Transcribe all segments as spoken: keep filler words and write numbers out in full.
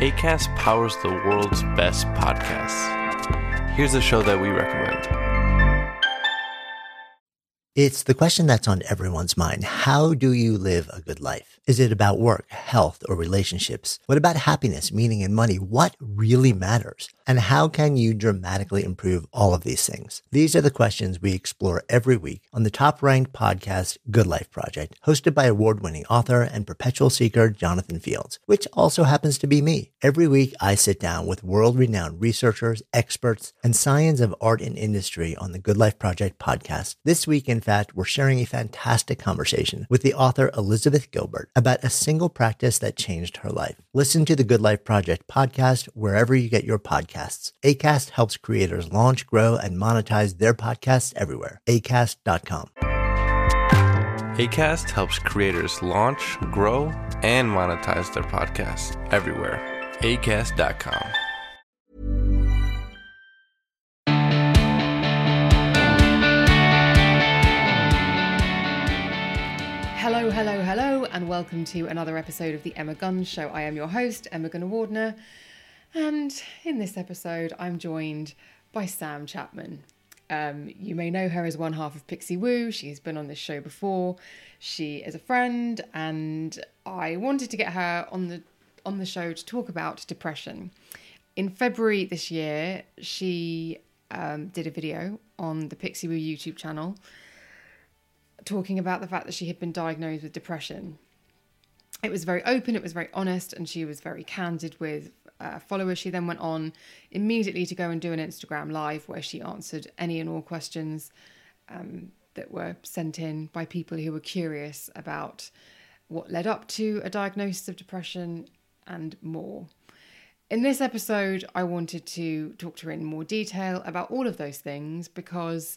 Acast powers the world's best podcasts. Here's a show that we recommend. It's the question that's on everyone's mind. How do you live a good life? Is it about work, health, or relationships? What about happiness, meaning, and money? What really matters? And how can you dramatically improve all of these things? These are the questions we explore every week on the top-ranked podcast, Good Life Project, hosted by award-winning author and perpetual seeker Jonathan Fields, which also happens to be me. Every week, I sit down with world-renowned researchers, experts, and science of art and industry on the Good Life Project podcast. This week, in fact, we're sharing a fantastic conversation with the author Elizabeth Gilbert about a single practice that changed her life. Listen to the Good Life Project podcast wherever you get your podcasts. Acast helps creators launch, grow, and monetize their podcasts everywhere. acast dot com. Acast helps creators launch, grow, and monetize their podcasts everywhere. acast dot com. Hello, hello, hello, and welcome to another episode of the Emma Guns Show. I am your host, Emma Gunnar-Wardner, and in this episode, I'm joined by Sam Chapman. Um, you may know her as one half of Pixie Woo. She's been on this show before. She is a friend, and I wanted to get her on the on the show to talk about depression. In February this year, she um, did a video on the Pixie Woo YouTube channel talking about the fact that she had been diagnosed with depression. It was very open, it was very honest, and she was very candid with uh, followers. She then went on immediately to go and do an Instagram live where she answered any and all questions um, that were sent in by people who were curious about what led up to a diagnosis of depression and more. In this episode, I wanted to talk to her in more detail about all of those things because,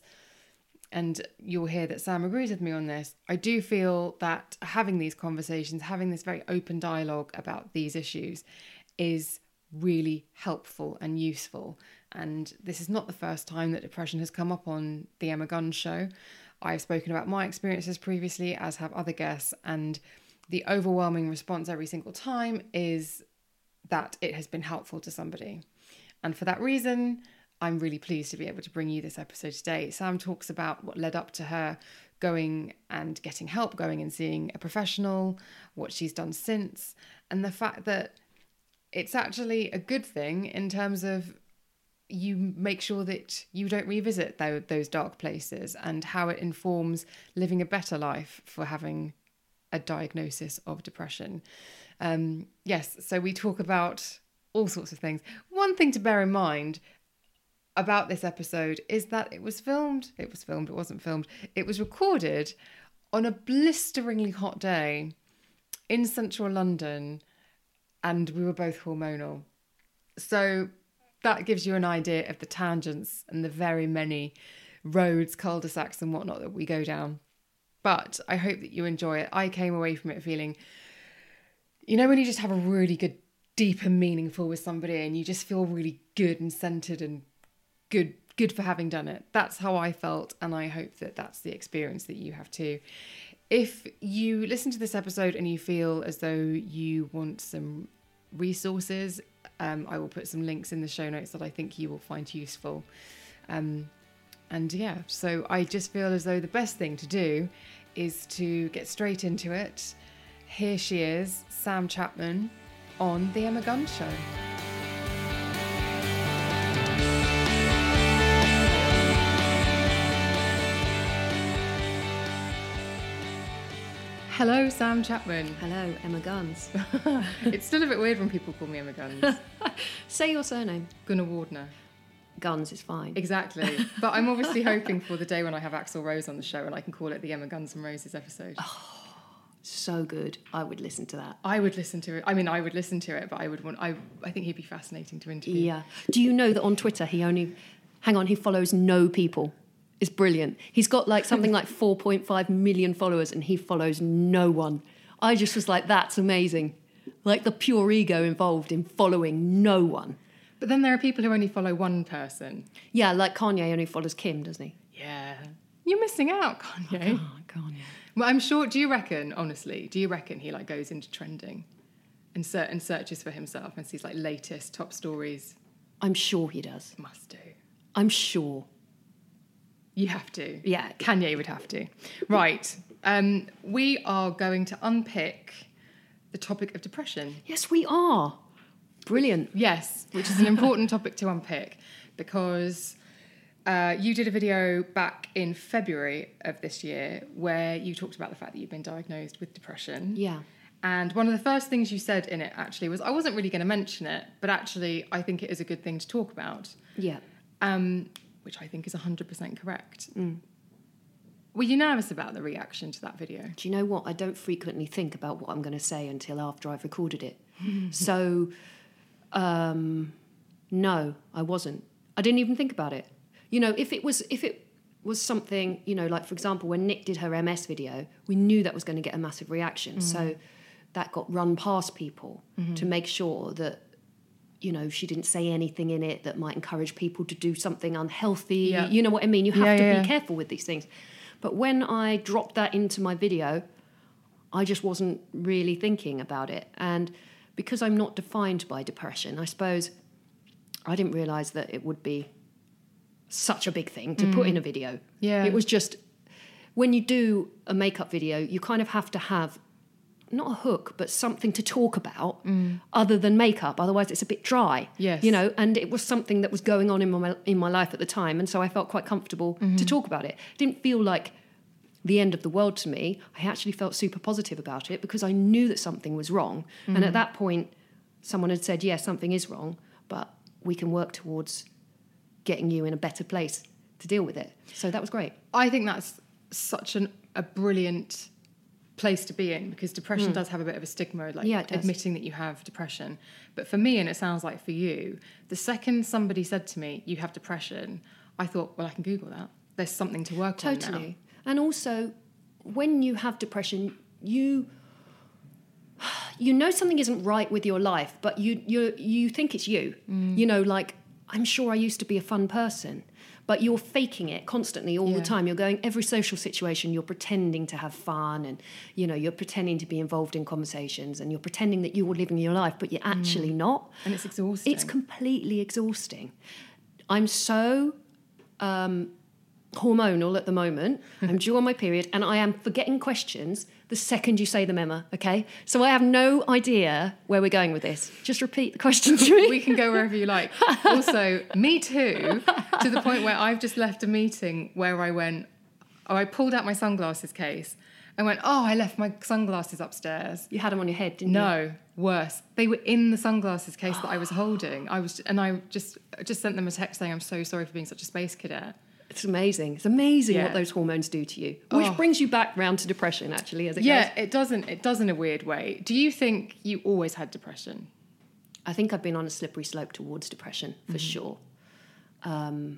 and you'll hear that Sam agrees with me on this, I do feel that having these conversations, having this very open dialogue about these issues is really helpful and useful. And this is not the first time that depression has come up on the Emma Guns Show. I've spoken about my experiences previously, as have other guests, and the overwhelming response every single time is that it has been helpful to somebody. And for that reason, I'm really pleased to be able to bring you this episode today. Sam talks about what led up to her going and getting help, going and seeing a professional, what she's done since, and the fact that it's actually a good thing in terms of you make sure that you don't revisit those dark places, and how it informs living a better life for having a diagnosis of depression. Um, yes, so we talk about all sorts of things. One thing to bear in mind about this episode is that it was filmed, it was filmed, it wasn't filmed, it was recorded on a blisteringly hot day in central London, and we were both hormonal. So that gives you an idea of the tangents and the very many roads, cul-de-sacs and whatnot that we go down. But I hope that you enjoy it. I came away from it feeling, you know, when you just have a really good, deep and meaningful with somebody and you just feel really good and centered and good good for having done it. That's how I felt, and I hope that that's the experience that you have too. If you listen to this episode and you feel as though you want some resources, um, I will put some links in the show notes that I think you will find useful. Um, and yeah, so I just feel as though the best thing to do is to get straight into it. Here she is, Sam Chapman, on The Emma Guns Show. Hello, Sam Chapman. Hello, Emma Guns. It's still a bit weird when people call me Emma Guns. Say your surname. Gunnar-Wardner. Guns is fine. Exactly. But I'm obviously hoping for the day when I have Axl Rose on the show and I can call it the Emma Guns and Roses episode. Oh, so good. I would listen to that. I would listen to it. I mean, I would listen to it, but I would want. I I think he'd be fascinating to interview. Yeah. Do you know that on Twitter he only, hang on, he follows no people. It's brilliant. He's got like something like four point five million followers and he follows no one. I just was like, that's amazing. Like the pure ego involved in following no one. But then there are people who only follow one person. Yeah, like Kanye only follows Kim, doesn't he? Yeah. You're missing out, Kanye. Oh, Kanye. Well, I'm sure, do you reckon, honestly, do you reckon he like goes into trending? in certain searches for himself and sees like latest top stories? I'm sure he does. Must do. I'm sure. You have to. Yeah. Kanye would have to. Right. Um, we are going to unpick the topic of depression. Yes, we are. Brilliant. Yes, which is an important topic to unpick because uh, you did a video back in February of this year where you talked about the fact that you've been diagnosed with depression. Yeah. And one of the first things you said in it actually was, I wasn't really going to mention it, but actually I think it is a good thing to talk about. Yeah. Um, which I think is one hundred percent correct. Mm. Were you nervous about the reaction to that video? Do you know what? I don't frequently think about what I'm going to say until after I've recorded it. So, um, no, I wasn't. I didn't even think about it. You know, if it was, if it was something, you know, like for example, when Nick did her M S video, we knew that was going to get a massive reaction. Mm. So that got run past people mm-hmm. to make sure that, you know, she didn't say anything in it that might encourage people to do something unhealthy. Yeah. You know what I mean? You have yeah, to yeah. be careful with these things. But when I dropped that into my video, I just wasn't really thinking about it. And because I'm not defined by depression, I suppose I didn't realise that it would be such a big thing to mm. put in a video. Yeah. It was just, when you do a makeup video, you kind of have to have not a hook, but something to talk about mm. other than makeup. Otherwise, it's a bit dry. Yes. You know, and it was something that was going on in my in my life at the time, and so I felt quite comfortable mm-hmm. to talk about it. It didn't feel like the end of the world to me. I actually felt super positive about it because I knew that something was wrong. Mm-hmm. And at that point, someone had said, yeah, something is wrong, but we can work towards getting you in a better place to deal with it. So that was great. I think that's such an, a brilliant place to be in because depression mm. does have a bit of a stigma, like yeah, admitting that you have depression. But for me, and it sounds like for you, the second somebody said to me, you have depression, I thought, well, I can Google that. There's something to work totally. on now. Totally. And also, when you have depression, you you know something isn't right with your life, but you you you think it's you. Mm. You know, like, I'm sure I used to be a fun person, but you're faking it constantly all yeah. the time. You're going, every social situation, you're pretending to have fun and, you know, you're pretending to be involved in conversations and you're pretending that you're living your life, but you're actually mm. not. And it's exhausting. It's completely exhausting. I'm so um, hormonal at the moment. I'm due on my period and I am forgetting questions the second you say them, Emma, okay? So I have no idea where we're going with this. Just repeat the question to me. We can go wherever you like. Also, me too, to the point where I've just left a meeting where I went, oh, I pulled out my sunglasses case. I went, oh, I left my sunglasses upstairs. You had them on your head, didn't no, you? No, worse. They were in the sunglasses case that I was holding. I was, and I just just sent them a text saying, I'm so sorry for being such a space cadet. It's amazing. It's amazing yeah. what those hormones do to you. Which oh. brings you back round to depression, actually, as it yeah, goes. Yeah, it doesn't. It does in a weird way. Do you think you always had depression? I think I've been on a slippery slope towards depression, for mm-hmm. sure. Um,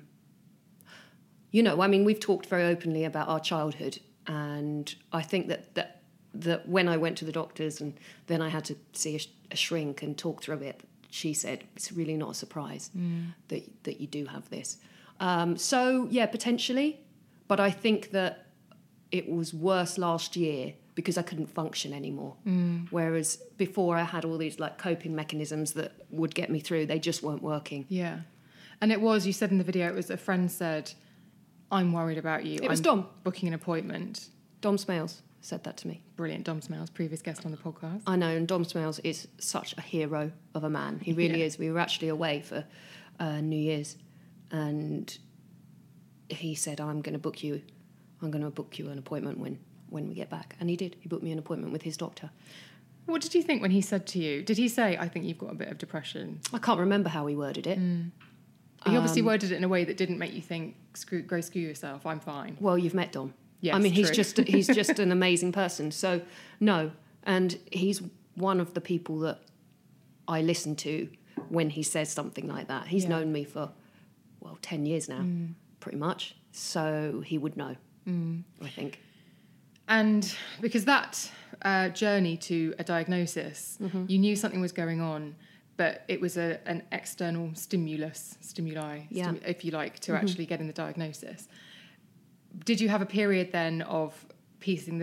you know, I mean, we've talked very openly about our childhood, and I think that that, that when I went to the doctors and then I had to see a, a shrink and talk through it, she said, it's really not a surprise mm. that that you do have this. Um, so, yeah, potentially. But I think that it was worse last year because I couldn't function anymore. Mm. Whereas before I had all these like coping mechanisms that would get me through. They just weren't working. Yeah. And it was, you said in the video, it was a friend said, I'm worried about you. It was I'm Dom. Booking an appointment. Dom Smales said that to me. Brilliant. Dom Smales, previous guest on the podcast. I know. And Dom Smales is such a hero of a man. He really yeah. is. We were actually away for uh, New Year's. And he said, I'm going to book you, I'm going to book you an appointment when, when we get back. And he did. He booked me an appointment with his doctor. What did you think when he said to you? Did he say, I think you've got a bit of depression? I can't remember how he worded it. Mm. He obviously um, worded it in a way that didn't make you think, screw, go screw yourself, I'm fine. Well, you've met Dom. Yes, I mean, he's true. just he's just an amazing person. So, no. And he's one of the people that I listen to when he says something like that. He's yeah. known me for... well, ten years now, mm. pretty much. So he would know, mm. I think. And because that uh, journey to a diagnosis, mm-hmm. you knew something was going on, but it was a, an external stimulus, stimuli, yeah. stimu- if you like, to mm-hmm. actually getting the diagnosis. Did you have a period then of piecing the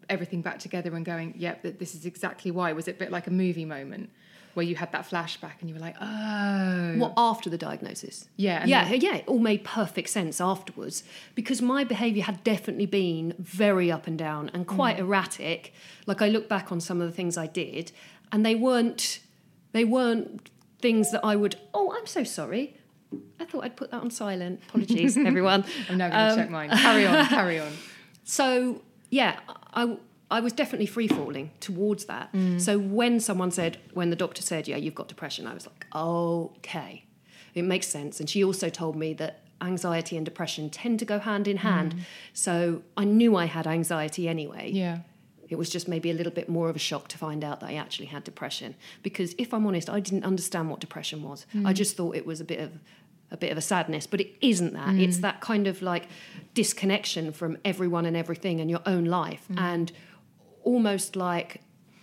everything back together and going, yep, that this is exactly why? Was it a bit like a movie moment where you had that flashback and you were like, oh. What, after the diagnosis? Yeah. And yeah, then- yeah, it all made perfect sense afterwards because my behaviour had definitely been very up and down and quite mm. erratic. Like I look back on some of the things I did and they weren't, they weren't things that I would, oh, I'm so sorry. I thought I'd put that on silent. Apologies, everyone. I'm now going to um, check mine. Carry on, carry on. So, yeah, I, I was definitely free-falling towards that. Mm. So when someone said, when the doctor said, yeah, you've got depression, I was like, okay, it makes sense. And she also told me that anxiety and depression tend to go hand in hand. Mm. So I knew I had anxiety anyway. Yeah. It was just maybe a little bit more of a shock to find out that I actually had depression. Because if I'm honest, I didn't understand what depression was. Mm. I just thought it was a bit of a bit of a sadness, but it isn't that. Mm. It's that kind of like disconnection from everyone and everything and your own life. Mm. And almost like,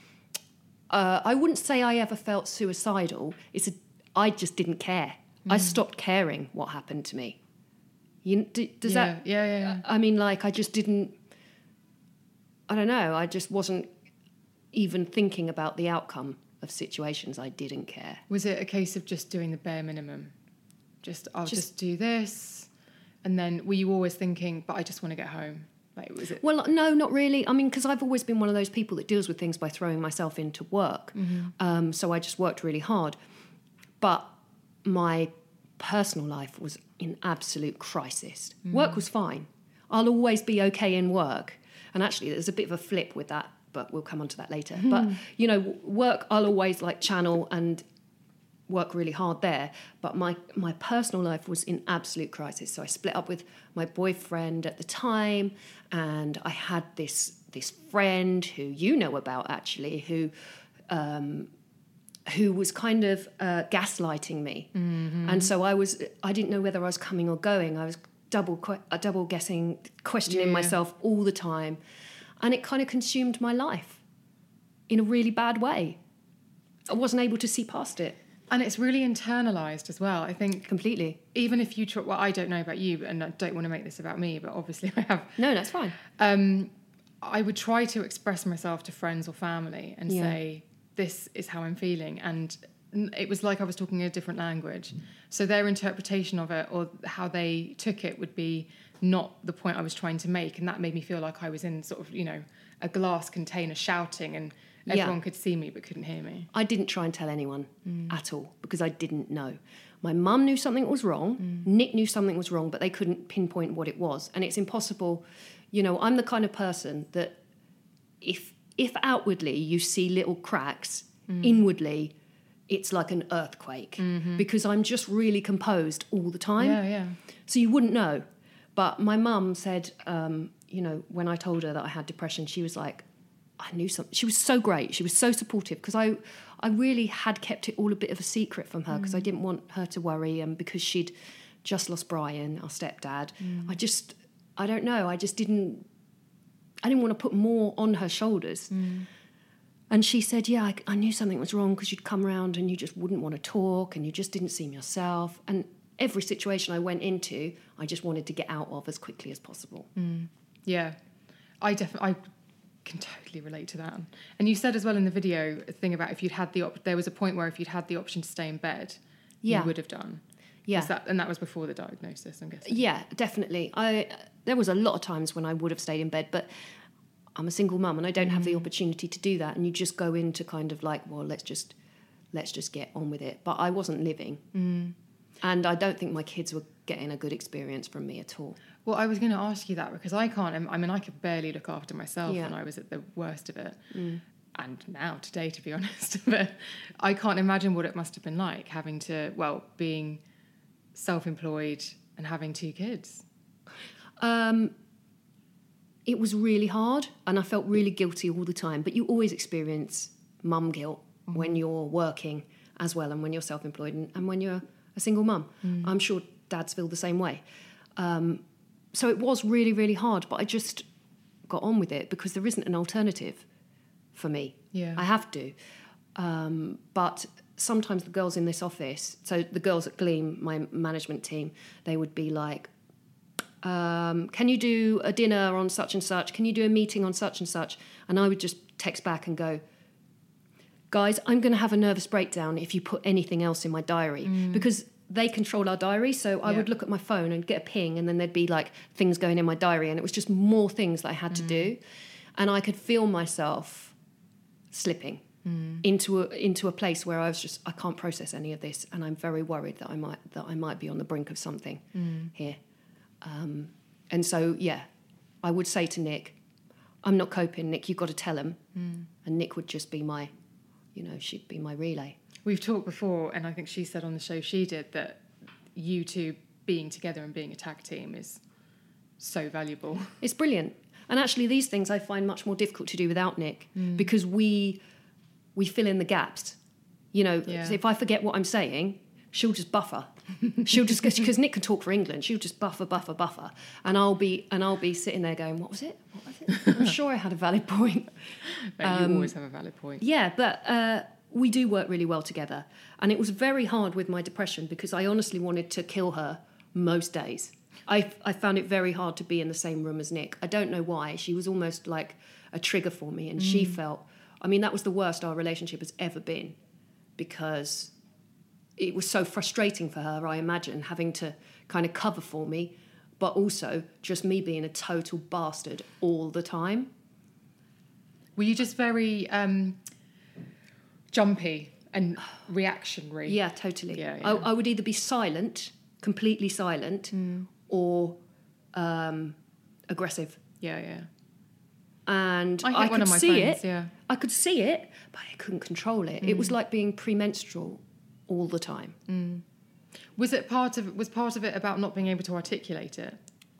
uh, I wouldn't say I ever felt suicidal. It's a, I just didn't care. Mm. I stopped caring what happened to me. You, d- does yeah, that? Yeah, yeah, yeah. I mean, like, I just didn't, I don't know, I just wasn't even thinking about the outcome of situations. I didn't care. Was it a case of just doing the bare minimum? Just, I'll just, Just- do this. And then were you always thinking, but I just want to get home? Like, was it? Well, no, not really. I mean, because I've always been one of those people that deals with things by throwing myself into work. Mm-hmm. Um, so I just worked really hard. But my personal life was in absolute crisis. Mm. Work was fine. I'll always be okay in work. And actually, there's a bit of a flip with that, but we'll come on to that later. But, you know, work, I'll always like channel and work really hard there. But my, my personal life was in absolute crisis. So I split up with my boyfriend at the time, and I had this this friend who you know about, actually, who um, who was kind of uh, gaslighting me. Mm-hmm. And so I was, I didn't know whether I was coming or going. I was double que- uh, double guessing, questioning Yeah. myself all the time. And it kind of consumed my life in a really bad way. I wasn't able to see past it. And it's really internalized as well. I think Completely. even if you try, well, I don't know about you, and I don't want to make this about me, but obviously I have. No, that's fine. Um, I would try to express myself to friends or family and Yeah. say, this is how I'm feeling. And it was like I was talking a different language. So their interpretation of it or how they took it would be not the point I was trying to make. And that made me feel like I was in sort of, you know, a glass container shouting and everyone Yeah. could see me but couldn't hear me. I didn't try and tell anyone Mm. at all because I didn't know. My mum knew something was wrong. Mm. Nick knew something was wrong, but they couldn't pinpoint what it was. And it's impossible. You know, I'm the kind of person that if if outwardly you see little cracks, Mm. inwardly it's like an earthquake Mm-hmm. because I'm just really composed all the time. Yeah, yeah. So you wouldn't know. But my mum said, um, you know, when I told her that I had depression, she was like, I knew something. She was so great. She was so supportive because I, I really had kept it all a bit of a secret from her because I didn't want her to worry, and because she'd just lost Brian, our stepdad. Mm. I just, I don't know. I just didn't, I didn't want to put more on her shoulders. Mm. And she said, yeah, I, I knew something was wrong because you'd come around and you just wouldn't want to talk and you just didn't seem yourself. And every situation I went into, I just wanted to get out of as quickly as possible. Mm. Yeah. I definitely, I can totally relate to that. And you said as well in the video a thing about if you'd had the, op- there was a point where if you'd had the option to stay in bed, Yeah. you would have done. Yeah. Was that, and that was before the diagnosis, I'm guessing. Yeah, definitely. I there was a lot of times when I would have stayed in bed, but I'm a single mum and I don't have the opportunity to do that. And you just go into kind of like, well, let's just let's just get on with it. But I wasn't living, Mm. and I don't think my kids were getting a good experience from me at all. Well, I was going to ask you that because I can't, I mean, I could barely look after myself Yeah. when I was at the worst of it. Mm. And now, today, to be honest. But I can't imagine what it must have been like having to, well, being self-employed and having two kids. Um, it was really hard, and I felt really guilty all the time. But you always experience mum guilt Mm-hmm. when you're working as well, and when you're self-employed, and, and when you're a single mum. Mm. I'm sure dads feel the same way. Um, so it was really, really hard, but I just got on with it because there isn't an alternative for me. Yeah. I have to. Um, but sometimes the girls in this office, so the girls at Gleam, my management team, they would be like, um, can you do a dinner on such and such? Can you do a meeting on such and such? And I would just text back and go, guys, I'm going to have a nervous breakdown if you put anything else in my diary. Mm. Because they control our diary. So I yeah. would look at my phone and get a ping, and then there'd be like things going in my diary, and it was just more things that I had mm. to do. And I could feel myself slipping mm. into a, into a place where I was just, I can't process any of this, and I'm very worried that I might that I might be on the brink of something mm. here. Um, and so, yeah, I would say to Nick, I'm not coping, Nick, you've got to tell him. Mm. And Nick would just be my, you know, she'd be my relay. We've talked before, and I think she said on the show she did, that you two being together and being a tag team is so valuable. It's brilliant. And actually these things I find much more difficult to do without Nick mm. because we we fill in the gaps. You know, yeah. if I forget what I'm saying, she'll just buffer. She'll just, because Nick can talk for England, she'll just buffer, buffer, buffer. And I'll be and I'll be sitting there going, what was it? What was it? I'm sure I had a valid point. But um, you always have a valid point. Yeah, but uh, we do work really well together. And it was very hard with my depression because I honestly wanted to kill her most days. I, I found it very hard to be in the same room as Nick. I don't know why. She was almost like a trigger for me. And mm. she felt, I mean, that was the worst our relationship has ever been, because it was so frustrating for her, I imagine, having to kind of cover for me, but also just me being a total bastard all the time. Were you just very um, jumpy and reactionary? Yeah, totally. Yeah, yeah. I, I would either be silent, completely silent, mm. or um, aggressive. Yeah, yeah. And I, I one could of my see friends, it. Yeah. I could see it, but I couldn't control it. Mm. It was like being premenstrual all the time. Mm. Was it part of was part of it about not being able to articulate it?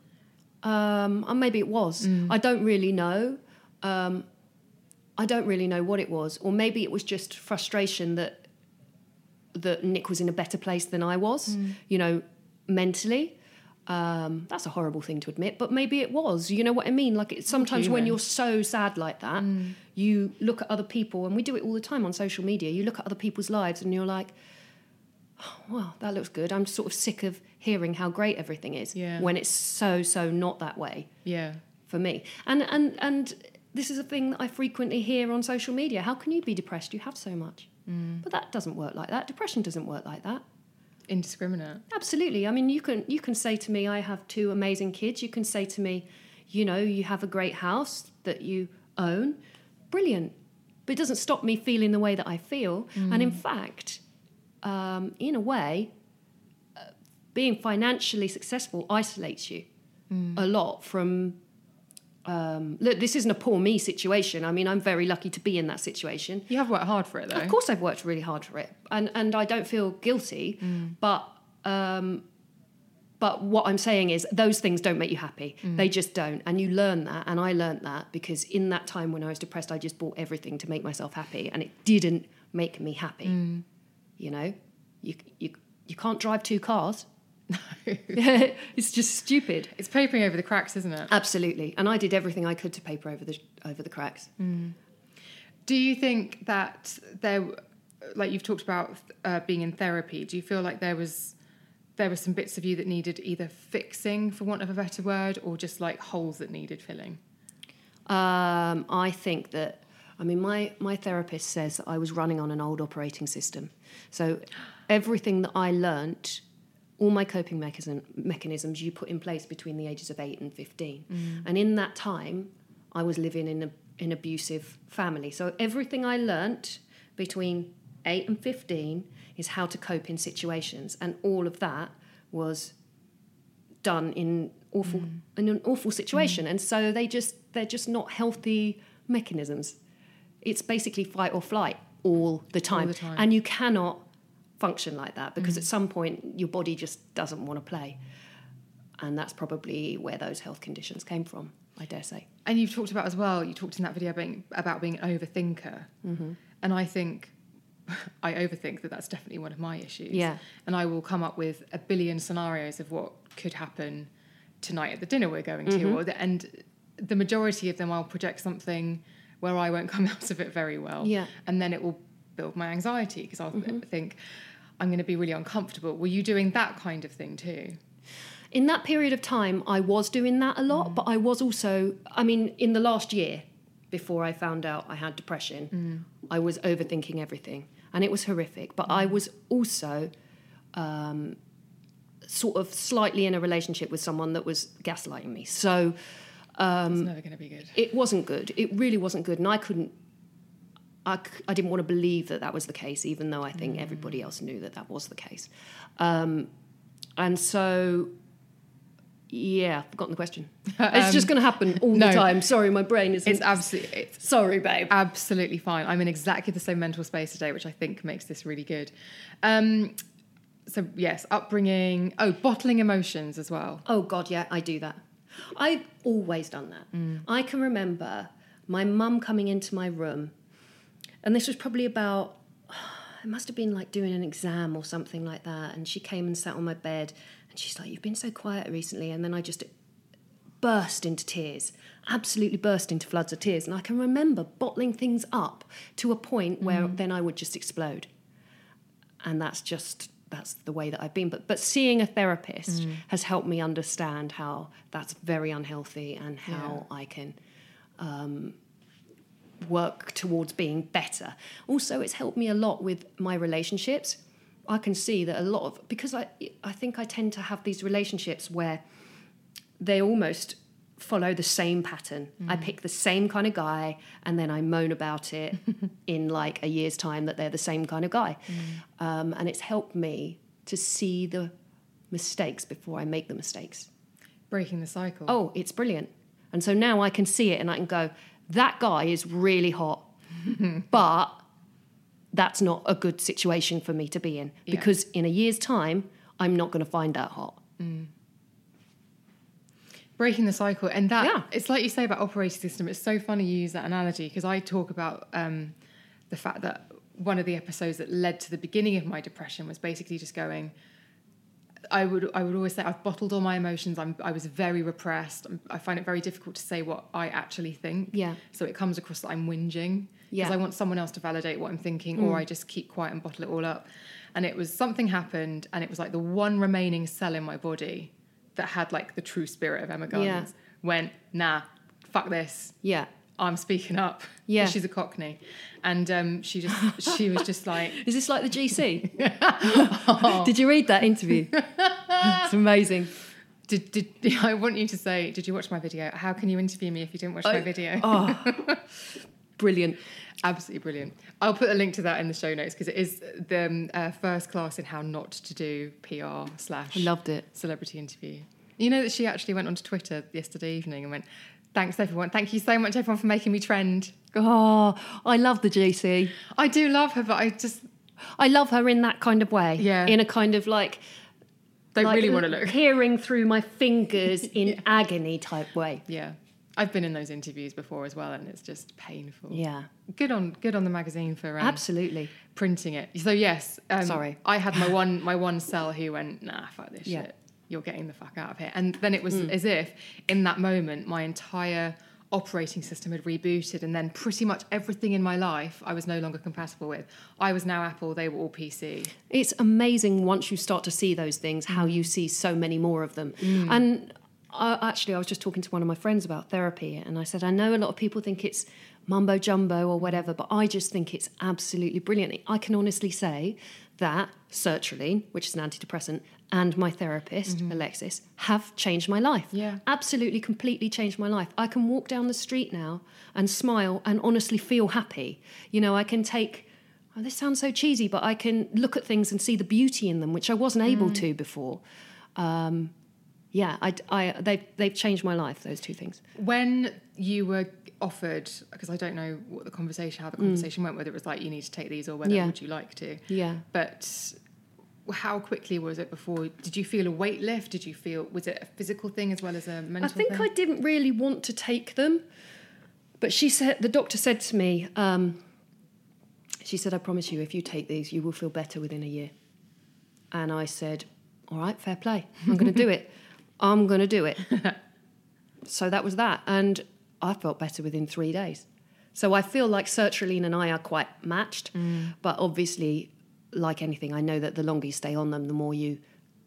Um, and maybe it was. Mm. I don't really know. Um, I don't really know what it was, or maybe it was just frustration that that Nick was in a better place than I was. Mm. You know, mentally. Um, that's a horrible thing to admit, but maybe it was. You know what I mean? Like it, sometimes when you're so sad like that, mm. you look at other people, and we do it all the time on social media. You look at other people's lives, and you're like, oh, well, that looks good. I'm sort of sick of hearing how great everything is yeah. when it's so, so not that way yeah. for me. And, and, and this is a thing that I frequently hear on social media. How can you be depressed? You have so much. Mm. But that doesn't work like that. Depression doesn't work like that. Indiscriminate. Absolutely. I mean, you can you can say to me, I have two amazing kids. You can say to me, you know, you have a great house that you own. Brilliant. But it doesn't stop me feeling the way that I feel. Mm. And in fact, um, in a way, uh, being financially successful isolates you mm. a lot from... Um, look, this isn't a poor me situation. I mean, I'm very lucky to be in that situation. You have worked hard for it, though. Of course I've worked really hard for it. And and I don't feel guilty. Mm. But um, but what I'm saying is those things don't make you happy. Mm. They just don't. And you learn that. And I learned that because in that time when I was depressed, I just bought everything to make myself happy. And it didn't make me happy. Mm. You know? You, you, you can't drive two cars. No. It's just stupid. It's papering over the cracks, isn't it? Absolutely. And I did everything I could to paper over the over the cracks. Mm. Do you think that there, like you've talked about uh, being in therapy, do you feel like there was there were some bits of you that needed either fixing, for want of a better word, or just like holes that needed filling? Um, I think that, I mean, my, my therapist says that I was running on an old operating system. So everything that I learnt, all my coping mechanism, mechanisms you put in place between the ages of eight and fifteen. Mm. And in that time, I was living in a, an abusive family. So everything I learnt between eight and fifteen is how to cope in situations. And all of that was done in awful mm. in an awful situation. Mm. And so they just they're just not healthy mechanisms. It's basically fight or flight all the time. All the time. And you cannot function like that because mm. at some point your body just doesn't want to play, and that's probably where those health conditions came from, I dare say. And you've talked about as well, you talked in that video about being, about being an overthinker, mm-hmm. and I think I overthink that that's definitely one of my issues. Yeah. And I will come up with a billion scenarios of what could happen tonight at the dinner we're going to, mm-hmm. or the, and the majority of them I'll project something where I won't come out of it very well, yeah. and then it will build my anxiety because I'll mm-hmm. think I'm going to be really uncomfortable. Were you doing that kind of thing too? in that period of time, I was doing that a lot, mm. but I was also, I mean, in the last year, before I found out I had depression, mm. I was overthinking everything, and it was horrific. But mm. I was also um, sort of slightly in a relationship with someone that was gaslighting me. So um, it's never going to be good. It wasn't good. It really wasn't good, and I couldn't. I, I didn't want to believe that that was the case, even though I think mm. everybody else knew that that was the case. Um, and so, yeah, I've forgotten the question. um, it's just going to happen all no, the time. Sorry, my brain isn't... It's absolutely... It's sorry, babe. Absolutely fine. I'm in exactly the same mental space today, which I think makes this really good. Um, so, yes, upbringing... Oh, bottling emotions as well. Oh, God, yeah, I do that. I've always done that. Mm. I can remember my mum coming into my room, and this was probably about, it must have been like doing an exam or something like that. And she came and sat on my bed, and she's like, "You've been so quiet recently." And then I just burst into tears, absolutely burst into floods of tears. And I can remember bottling things up to a point where mm. then I would just explode. And that's just, that's the way that I've been. But, but seeing a therapist mm. has helped me understand how that's very unhealthy, and how yeah. I can... Um, work towards being better. Also, it's helped me a lot with my relationships. I can see that a lot of, because I I think I tend to have these relationships where they almost follow the same pattern. Mm. I pick the same kind of guy, and then I moan about it in like a year's time that they're the same kind of guy. Mm. Um, and it's helped me to see the mistakes before I make the mistakes. Breaking the cycle. Oh, it's brilliant. And so now I can see it, and I can go, that guy is really hot, but that's not a good situation for me to be in, because yeah. in a year's time, I'm not going to find that hot. Mm. Breaking the cycle. And that, yeah. it's like you say about operating system. It's so funny you use that analogy, because I talk about um, the fact that one of the episodes that led to the beginning of my depression was basically just going... I would I would always say I've bottled all my emotions. I'm I was very repressed. I'm, I find it very difficult to say what I actually think. Yeah. So it comes across that I'm whinging because yeah. I want someone else to validate what I'm thinking, mm. or I just keep quiet and bottle it all up. And it was something happened, and it was like the one remaining cell in my body that had like the true spirit of Emma Guns yeah. went, nah, fuck this. Yeah. I'm speaking up. Yeah. She's a Cockney. And um, she just she was just like... Is this like the G C? oh. Did you read that interview? It's amazing. Did, did I want you to say, did you watch my video? How can you interview me if you didn't watch I, my video? Oh, brilliant. Absolutely brilliant. I'll put a link to that in the show notes, because it is the um, uh, first class in how not to do P R slash... I loved it. Celebrity interview. You know that she actually went onto Twitter yesterday evening and went... Thanks, everyone. Thank you so much, everyone, for making me trend. Oh, I love the G C. I do love her, but I just... I love her in that kind of way. Yeah. In a kind of like... They like really want to look. Peering through my fingers in yeah. agony type way. Yeah. I've been in those interviews before as well, and it's just painful. Yeah. Good on good on the magazine for... Um, Absolutely. Printing it. So, yes. Um, Sorry. I had my one my one cell who went, nah, fuck this yeah. shit. You're getting the fuck out of here. And then it was mm. as if in that moment my entire operating system had rebooted, and then pretty much everything in my life I was no longer compatible with. I was now Apple, they were all P C. It's amazing once you start to see those things, how you see so many more of them. Mm. And I, actually I was just talking to one of my friends about therapy, and I said, I know a lot of people think it's mumbo jumbo or whatever, but I just think it's absolutely brilliant. I can honestly say that sertraline, which is an antidepressant, and my therapist, mm-hmm. Alexis, have changed my life. Yeah. Absolutely, completely changed my life. I can walk down the street now and smile and honestly feel happy. You know, I can take, oh, this sounds so cheesy, but I can look at things and see the beauty in them, which I wasn't able mm. to before. Um, yeah, I, I, they've, they've changed my life, those two things. When you were offered, because I don't know what the conversation, how the conversation mm. went, whether it was like, you need to take these or whether yeah. would you like to. Yeah. But how quickly was it before? Did you feel a weight lift? Did you feel, was it a physical thing as well as a mental I think thing? I didn't really want to take them. But she said, the doctor said to me, um, she said, I promise you, if you take these, you will feel better within a year. And I said, all right, fair play. I'm going to do it. I'm going to do it. So that was that. And I felt better within three days. So I feel like sertraline and I are quite matched. Mm. But obviously, like anything, I know that the longer you stay on them, the more you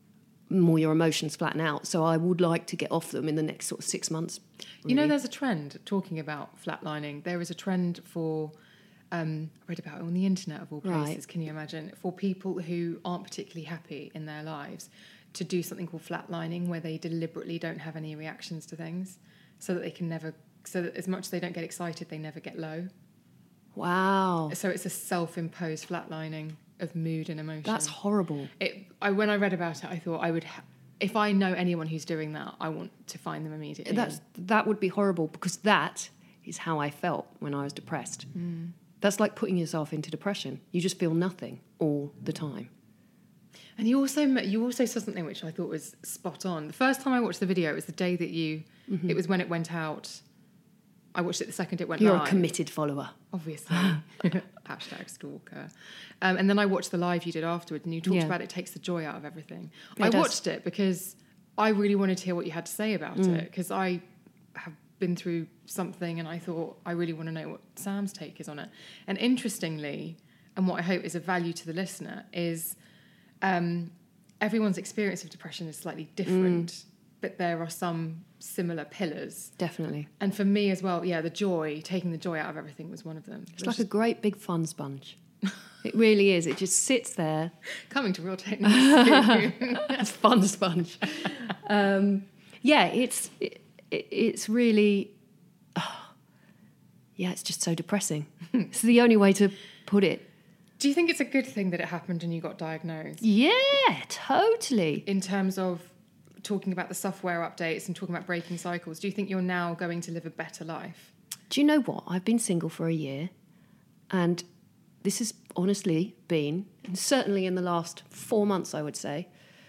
more your emotions flatten out. So I would like to get off them in the next sort of six months. You know, really. there's a trend, talking about flatlining, there is a trend for, um, I read about it on the internet of all places, Right. can you imagine, for people who aren't particularly happy in their lives to do something called flatlining, where they deliberately don't have any reactions to things, so that they can never, so that as much as they don't get excited, they never get low. Wow. So it's a self-imposed flatlining of mood and emotion. That's horrible. It, I, when I read about it, I thought I would, ha- if I know anyone who's doing that, I want to find them immediately. That's, that would be horrible, because that is how I felt when I was depressed. Mm. That's like putting yourself into depression. You just feel nothing all the time. And you also you also said something which I thought was spot on. The first time I watched the video, it was the day that you, Mm-hmm. it was when it went out. I watched it the second it went You're live. a committed follower. Obviously. Hashtag stalker. Um, and then I watched the live you did afterwards, and you talked Yeah. about it takes the joy out of everything. It I does. watched it because I really wanted to hear what you had to say about Mm. it, because I have been through something and I thought I really want to know what Sam's take is on it. And interestingly, and what I hope is of value to the listener, is um, everyone's experience of depression is slightly different, Mm. but there are some similar pillars. Definitely. And for me as well, yeah, the joy, taking the joy out of everything was one of them. It's like a great big fun sponge. It really is. It just sits there. Coming to Real Techniques soon. It's fun sponge. Um, yeah, it's it, it's really, oh, yeah, it's just so depressing. It's the only way to put it. Do you think it's a good thing that it happened and you got diagnosed? Yeah, totally. In terms of talking about the software updates and talking about breaking cycles, do you think you're now going to live a better life? Do you know what? I've been single for a year, and this has honestly been, and certainly in the last four months, I would say,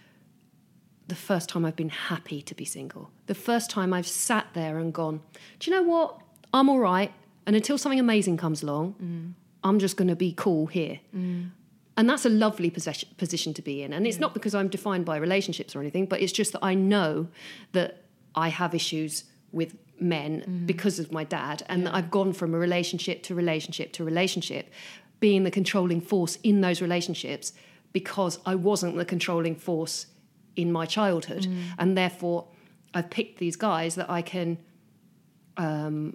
the first time I've been happy to be single. The first time I've sat there and gone, do you know what? I'm all right, and until something amazing comes along, mm. I'm just going to be cool here. Mm. And that's a lovely possession, position to be in. And it's yeah. not because I'm defined by relationships or anything, but it's just that I know that I have issues with men mm. because of my dad, and yeah. that I've gone from a relationship to relationship to relationship, being the controlling force in those relationships because I wasn't the controlling force in my childhood. Mm. And therefore, I've picked these guys that I can... Um,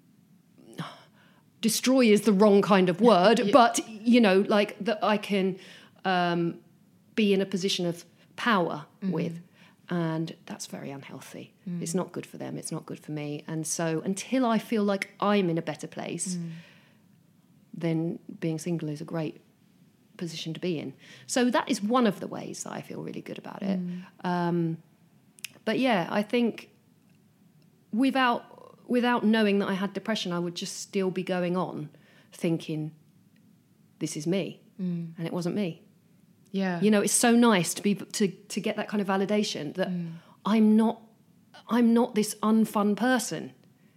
destroy is the wrong kind of word, yeah. but, you know, like that I can um, be in a position of power mm-hmm. with. And that's very unhealthy. Mm. It's not good for them. It's not good for me. And so until I feel like I'm in a better place, mm. then being single is a great position to be in. So that is one of the ways that I feel really good about it. Mm. Um, but yeah, I think without... Without knowing that I had depression, I would just still be going on thinking, this is me. Mm. And it wasn't me. Yeah. You know, it's so nice to be to, to get that kind of validation that mm. I'm not I'm not this unfun person.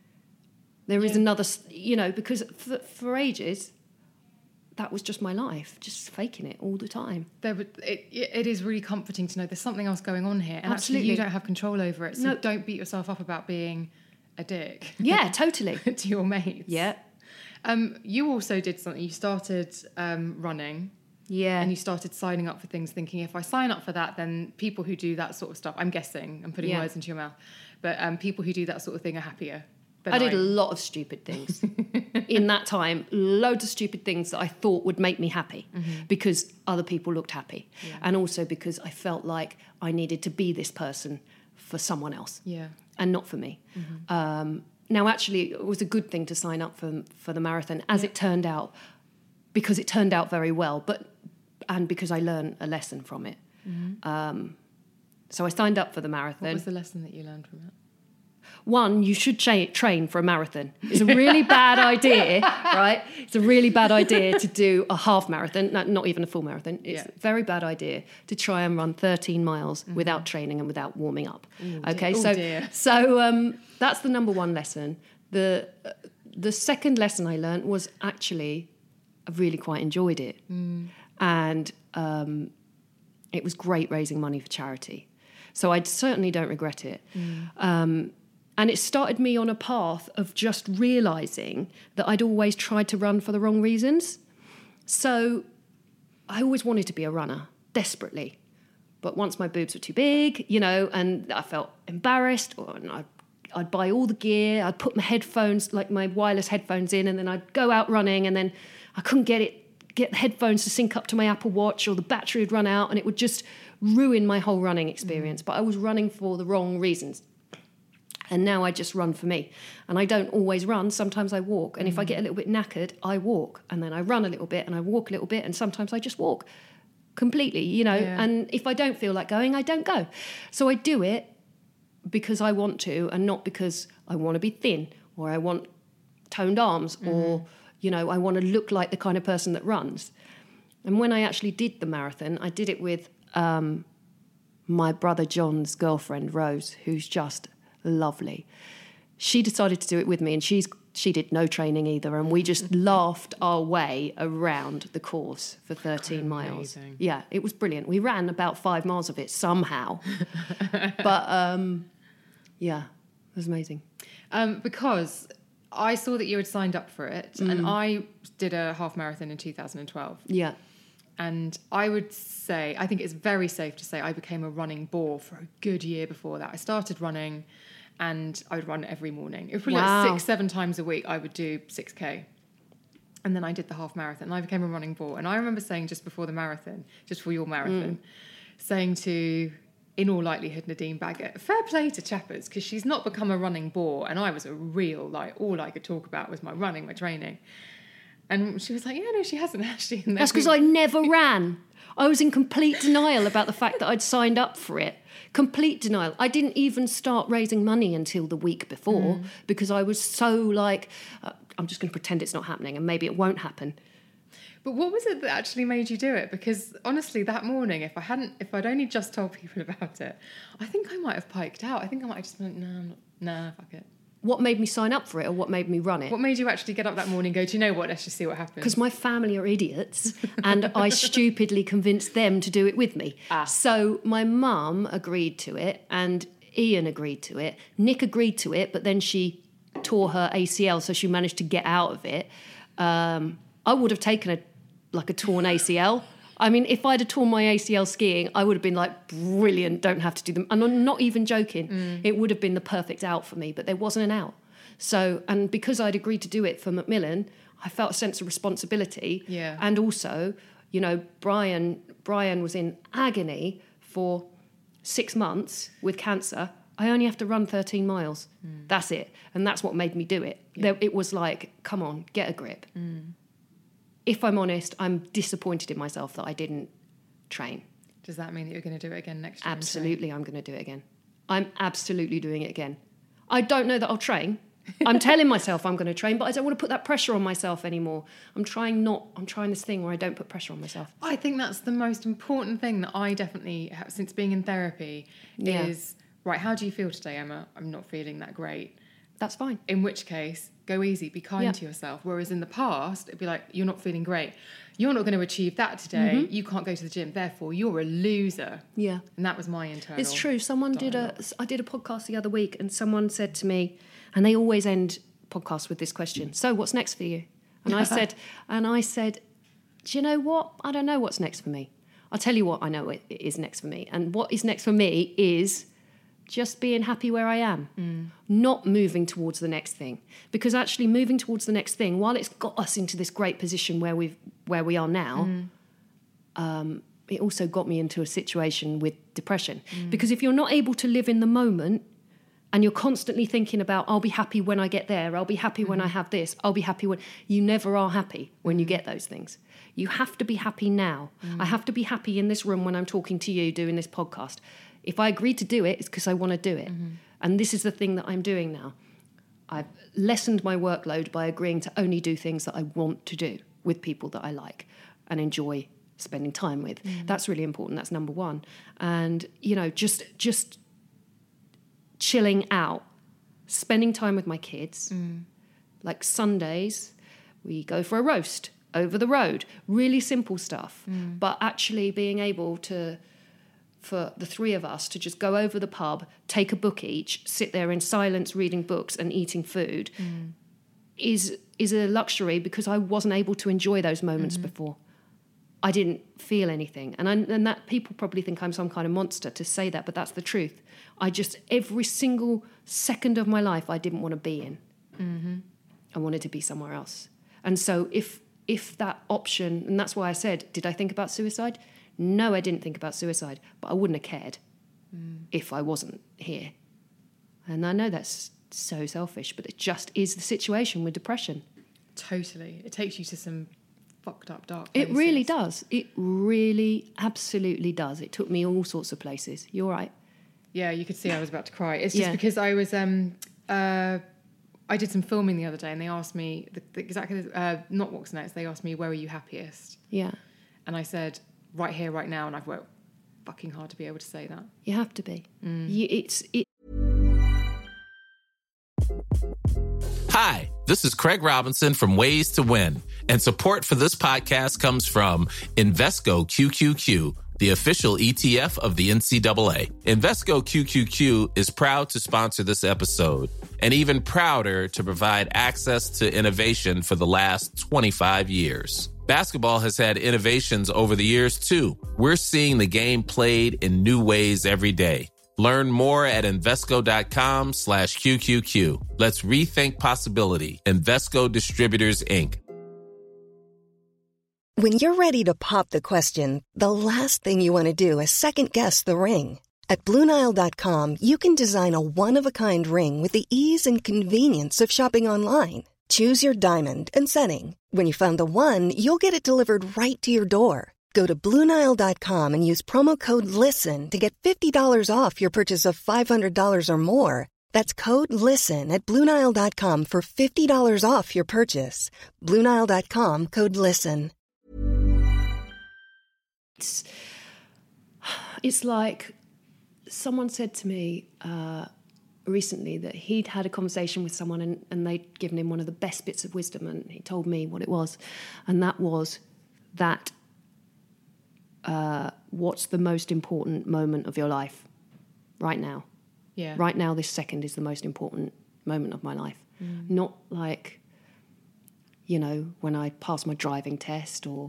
There yeah. is another, you know, because for, for ages, that was just my life, just faking it all the time. There, it, it is really comforting to know there's something else going on here. And Absolutely. Actually you don't have control over it. So no. don't beat yourself up about being... a dick. Yeah, totally. To your mates. Yeah. Um, you also did something. You started um, running. Yeah. And you started signing up for things thinking, if I sign up for that, then people who do that sort of stuff, I'm guessing, I'm putting yeah. words into your mouth, but um, people who do that sort of thing are happier. I did I. a lot of stupid things. In that time, loads of stupid things that I thought would make me happy mm-hmm. because other people looked happy. Yeah. And also because I felt like I needed to be this person for someone else. Yeah. And not for me. Mm-hmm. Um, now, actually, it was a good thing to sign up for for the marathon, as yeah. it turned out, because it turned out very well, but and because I learned a lesson from it. Mm-hmm. Um, so I signed up for the marathon. What was the lesson that you learned from it? One, you should cha- train for a marathon. It's a really bad idea, right? It's a really bad idea to do a half marathon, not, not even a full marathon. It's yeah. a very bad idea to try and run thirteen miles mm-hmm. without training and without warming up. Ooh, okay, dear. so Ooh, dear. so um, that's the number one lesson. The uh, the second lesson I learned was actually I really quite enjoyed it, mm. and um, it was great raising money for charity. So I certainly don't regret it. Mm. Um, And it started me on a path of just realising that I'd always tried to run for the wrong reasons. So I always wanted to be a runner, desperately. But once my boobs were too big, you know, and I felt embarrassed, or and I'd, I'd buy all the gear, I'd put my headphones, like my wireless headphones in, and then I'd go out running, and then I couldn't get it, get the headphones to sync up to my Apple Watch, or the battery would run out, and it would just ruin my whole running experience. Mm. But I was running for the wrong reasons. And now I just run for me. And I don't always run. Sometimes I walk. And mm. if I get a little bit knackered, I walk. And then I run a little bit and I walk a little bit. And sometimes I just walk completely, you know. Yeah. And if I don't feel like going, I don't go. So I do it because I want to, and not because I want to be thin, or I want toned arms, mm. or, you know, I want to look like the kind of person that runs. And when I actually did the marathon, I did it with um, my brother John's girlfriend, Rose, who's just lovely. She decided to do it with me, and she's she did no training either, and we just laughed our way around the course for thirteen miles. Yeah, it was brilliant. We ran about five miles of it somehow. But um yeah, it was amazing. Um because I saw that you had signed up for it, mm. and I did a half marathon in two thousand twelve. Yeah. And I would say, I think it's very safe to say I became a running bore for a good year before that. I started running, and I would run every morning. It was probably wow. like six, seven times a week I would do six K. And then I did the half marathon, and I became a running bore. And I remember saying just before the marathon, just for your marathon, mm. saying to, in all likelihood, Nadine Baggett, fair play to Chappers, because she's not become a running bore. And I was a real, like, all I could talk about was my running, my training. And she was like, yeah, no, she hasn't actually. And that's because I never ran. I was in complete denial about the fact that I'd signed up for it. Complete denial. I didn't even start raising money until the week before, mm. because I was so like, uh, I'm just going to pretend it's not happening, and maybe it won't happen. But what was it that actually made you do it? Because honestly, that morning, if I hadn't, if I'd only just told people about it, I think I might have piked out. I think I might have just been like, no, I'm not, nah, fuck it. What made me sign up for it, or what made me run it? What made you actually get up that morning and go, do you know what, let's just see what happens? Because my family are idiots, and I stupidly convinced them to do it with me. Ah. So my mum agreed to it, and Ian agreed to it. Nick agreed to it, but then she tore her A C L, so she managed to get out of it. Um, I would have taken a like a torn A C L. I mean, if I'd have torn my A C L skiing, I would have been like, brilliant, don't have to do them. And I'm not even joking. Mm. It would have been the perfect out for me, but there wasn't an out. So, and because I'd agreed to do it for Macmillan, I felt a sense of responsibility. Yeah. And also, you know, Brian, Brian was in agony for six months with cancer. I only have to run thirteen miles. Mm. That's it. And that's what made me do it. Yeah. There, it was like, come on, get a grip. Mm. If I'm honest, I'm disappointed in myself that I didn't train. Does that mean that you're going to do it again next year? Absolutely, I'm going to do it again. I'm absolutely doing it again. I don't know that I'll train. I'm telling myself I'm going to train, but I don't want to put that pressure on myself anymore. I'm trying not, I'm trying this thing where I don't put pressure on myself. I think that's the most important thing that I definitely have since being in therapy yeah. is, right, how do you feel today, Emma? I'm not feeling that great. That's fine. In which case, go easy, be kind yeah. to yourself. Whereas in the past, it'd be like, you're not feeling great. You're not going to achieve that today. Mm-hmm. You can't go to the gym. Therefore, you're a loser. Yeah. And that was my internal It's true. Someone dialogue. did a, I did a podcast the other week, and someone said to me, and they always end podcasts with this question, so what's next for you? And I said, and I said, do you know what? I don't know what's next for me. I'll tell you what I know it is next for me. And what is next for me is just being happy where I am, mm. not moving towards the next thing. Because actually moving towards the next thing, while it's got us into this great position where we've where we are now, mm. um, it also got me into a situation with depression. Mm. Because if you're not able to live in the moment, and you're constantly thinking about, I'll be happy when I get there, I'll be happy mm. when I have this, I'll be happy when... You never are happy when you get those things. You have to be happy now. Mm. I have to be happy in this room when I'm talking to you, doing this podcast. If I agree to do it, it's because I want to do it. Mm-hmm. And this is the thing that I'm doing now. I've lessened my workload by agreeing to only do things that I want to do with people that I like and enjoy spending time with. Mm. That's really important. That's number one. And, you know, just just chilling out, spending time with my kids. Mm. Like Sundays, we go for a roast over the road. Really simple stuff. Mm. But actually being able to... for the three of us to just go over the pub, take a book each, sit there in silence reading books and eating food mm. is is a luxury because I wasn't able to enjoy those moments mm-hmm. before. I didn't feel anything. And I, and that people probably think I'm some kind of monster to say that, but that's the truth. I just, every single second of my life, I didn't want to be in. Mm-hmm. I wanted to be somewhere else. And so if if that option, and that's why I said, did I think about suicide? No, I didn't think about suicide, but I wouldn't have cared mm. if I wasn't here. And I know that's so selfish, but it just is the situation with depression. Totally. It takes you to some fucked up dark places. It really does. It really, absolutely does. It took me all sorts of places. You're right. Yeah, you could see I was about to cry. It's just yeah. because I was... um uh I did some filming the other day and they asked me, the, the, exactly, uh, not What's Next, they asked me, where are you happiest? Yeah. And I said, right here, right now, and I've worked fucking hard to be able to say that. You have to be. Mm. You, it's it. Hi, this is Craig Robinson from Ways to Win, and support for this podcast comes from Invesco Q Q Q, the official E T F of the N C double A. Invesco Q Q Q is proud to sponsor this episode, and even prouder to provide access to innovation for the last twenty-five years. Basketball has had innovations over the years, too. We're seeing the game played in new ways every day. Learn more at Invesco.com slash QQQ. Let's rethink possibility. Invesco Distributors, Incorporated. When you're ready to pop the question, the last thing you want to do is second-guess the ring. At Blue Nile dot com, you can design a one-of-a-kind ring with the ease and convenience of shopping online. Choose your diamond and setting. When you find the one, you'll get it delivered right to your door. Go to Blue Nile dot com and use promo code LISTEN to get fifty dollars off your purchase of five hundred dollars or more. That's code LISTEN at Blue Nile dot com for fifty dollars off your purchase. Blue Nile dot com, code LISTEN. It's, it's like someone said to me uh, recently that he'd had a conversation with someone and, and they'd given him one of the best bits of wisdom, and he told me what it was. And that was that uh, what's the most important moment of your life right now? Yeah. Right now, this second is the most important moment of my life. Mm. Not like, you know, when I passed my driving test or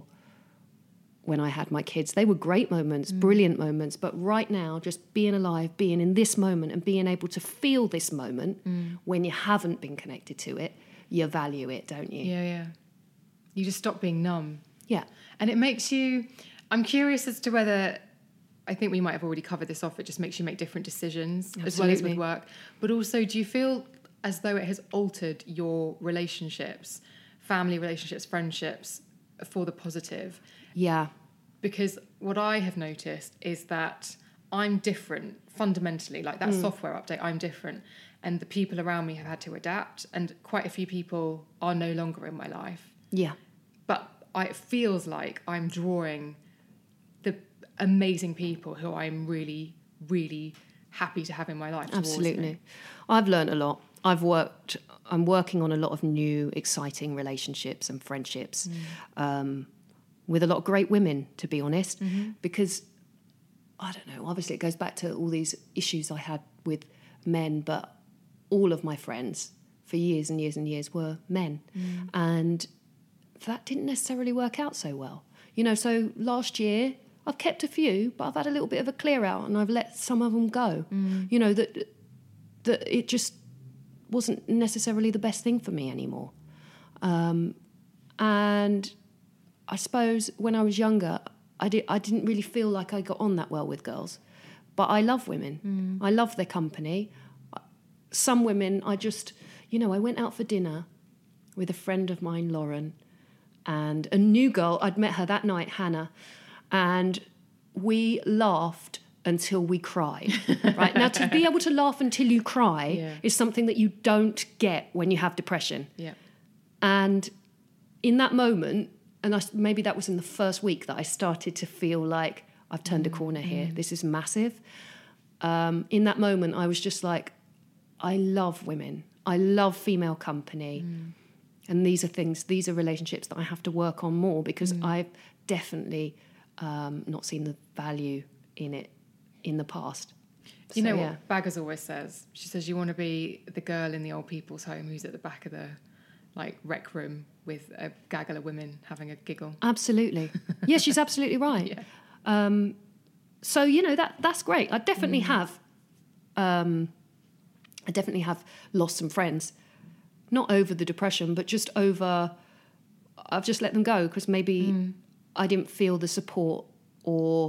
when I had my kids. They were great moments, mm. brilliant moments, but right now, just being alive, being in this moment and being able to feel this moment mm. when you haven't been connected to it, you value it, don't you? Yeah, yeah. You just stop being numb. Yeah. And it makes you... I'm curious as to whether... I think we might have already covered this off. It just makes you make different decisions, Absolutely. As well as with work. But also, do you feel as though it has altered your relationships, family relationships, friendships, for the positive? Yeah. Because what I have noticed is that I'm different fundamentally, like that mm. software update, I'm different. And the people around me have had to adapt. And quite a few people are no longer in my life. Yeah. But I, it feels like I'm drawing the amazing people who I'm really, really happy to have in my life. Absolutely. Me. I've learned a lot. I've worked, I'm working on a lot of new, exciting relationships and friendships. Mm. Um, with a lot of great women, to be honest, mm-hmm. because, I don't know, obviously it goes back to all these issues I had with men, but all of my friends for years and years and years were men. Mm. And that didn't necessarily work out so well. You know, so last year, I've kept a few, but I've had a little bit of a clear out and I've let some of them go. Mm. You know, that that it just wasn't necessarily the best thing for me anymore. Um, and... I suppose when I was younger, I, did, I didn't really feel like I got on that well with girls. But I love women. Mm. I love their company. Some women, I just, you know, I went out for dinner with a friend of mine, Lauren, and a new girl. I'd met her that night, Hannah, and we laughed until we cried. Right? Now, to be able to laugh until you cry yeah. is something that you don't get when you have depression. Yeah. And in that moment... And I, maybe that was in the first week that I started to feel like I've turned a corner here. Mm. This is massive. Um, in that moment, I was just like, I love women. I love female company. Mm. And these are things, these are relationships that I have to work on more because mm. I've definitely um, not seen the value in it in the past. You so, know yeah. what Baggers always says? She says you want to be the girl in the old people's home who's at the back of the like rec room with a gaggle of women having a giggle. Absolutely. Yeah, she's absolutely right. Yeah. Um, so, you know, that that's great. I definitely Mm. have, um, I definitely have lost some friends, not over the depression, but just over, I've just let them go because maybe Mm. I didn't feel the support, or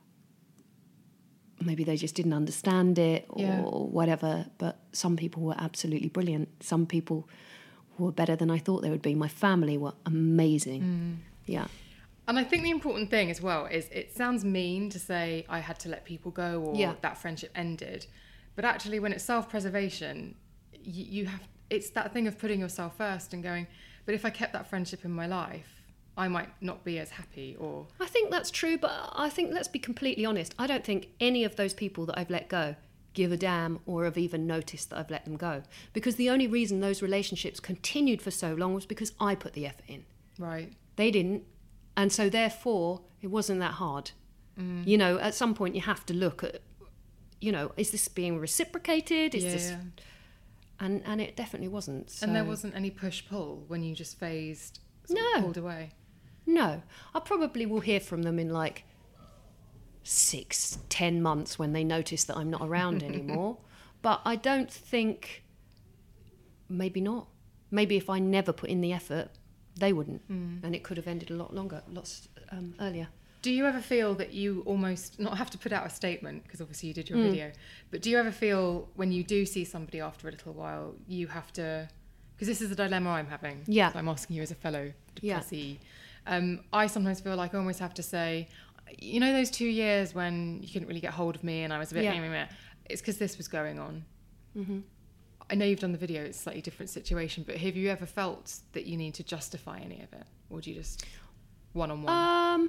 maybe they just didn't understand it, or Yeah. whatever. But some people were absolutely brilliant. Some people were better than I thought they would be. My family were amazing. Mm. Yeah. And I think the important thing as well is it sounds mean to say I had to let people go or Yeah. that friendship ended. But actually, when it's self-preservation, you, you have it's that thing of putting yourself first and going, but if I kept that friendship in my life, I might not be as happy or... I think that's true, but I think, let's be completely honest, I don't think any of those people that I've let go give a damn or have even noticed that I've let them go. Because the only reason those relationships continued for so long was because I put the effort in. Right. They didn't. And so therefore, it wasn't that hard. Mm. You know, at some point you have to look at, you know, is this being reciprocated? Is yeah, this... yeah. And, and it definitely wasn't. So... And there wasn't any push-pull when you just phased, sort No. of pulled away? No. I probably will hear from them in like six, ten months when they notice that I'm not around anymore. But I don't think, maybe not. Maybe if I never put in the effort, they wouldn't. Mm. And it could have ended a lot longer, lots um, earlier. Do you ever feel that you almost not have to put out a statement, because obviously you did your mm. video, but do you ever feel when you do see somebody after a little while, you have to, because this is a dilemma I'm having. Yeah. So I'm asking you as a fellow depressee. Yeah. Um, I sometimes feel like I almost have to say, you know, those two years when you couldn't really get hold of me and I was a bit, yeah. meh, meh, meh, it's because this was going on. Mm-hmm. I know you've done the video, it's a slightly different situation, but have you ever felt that you need to justify any of it? Or do you just one-on-one? Um,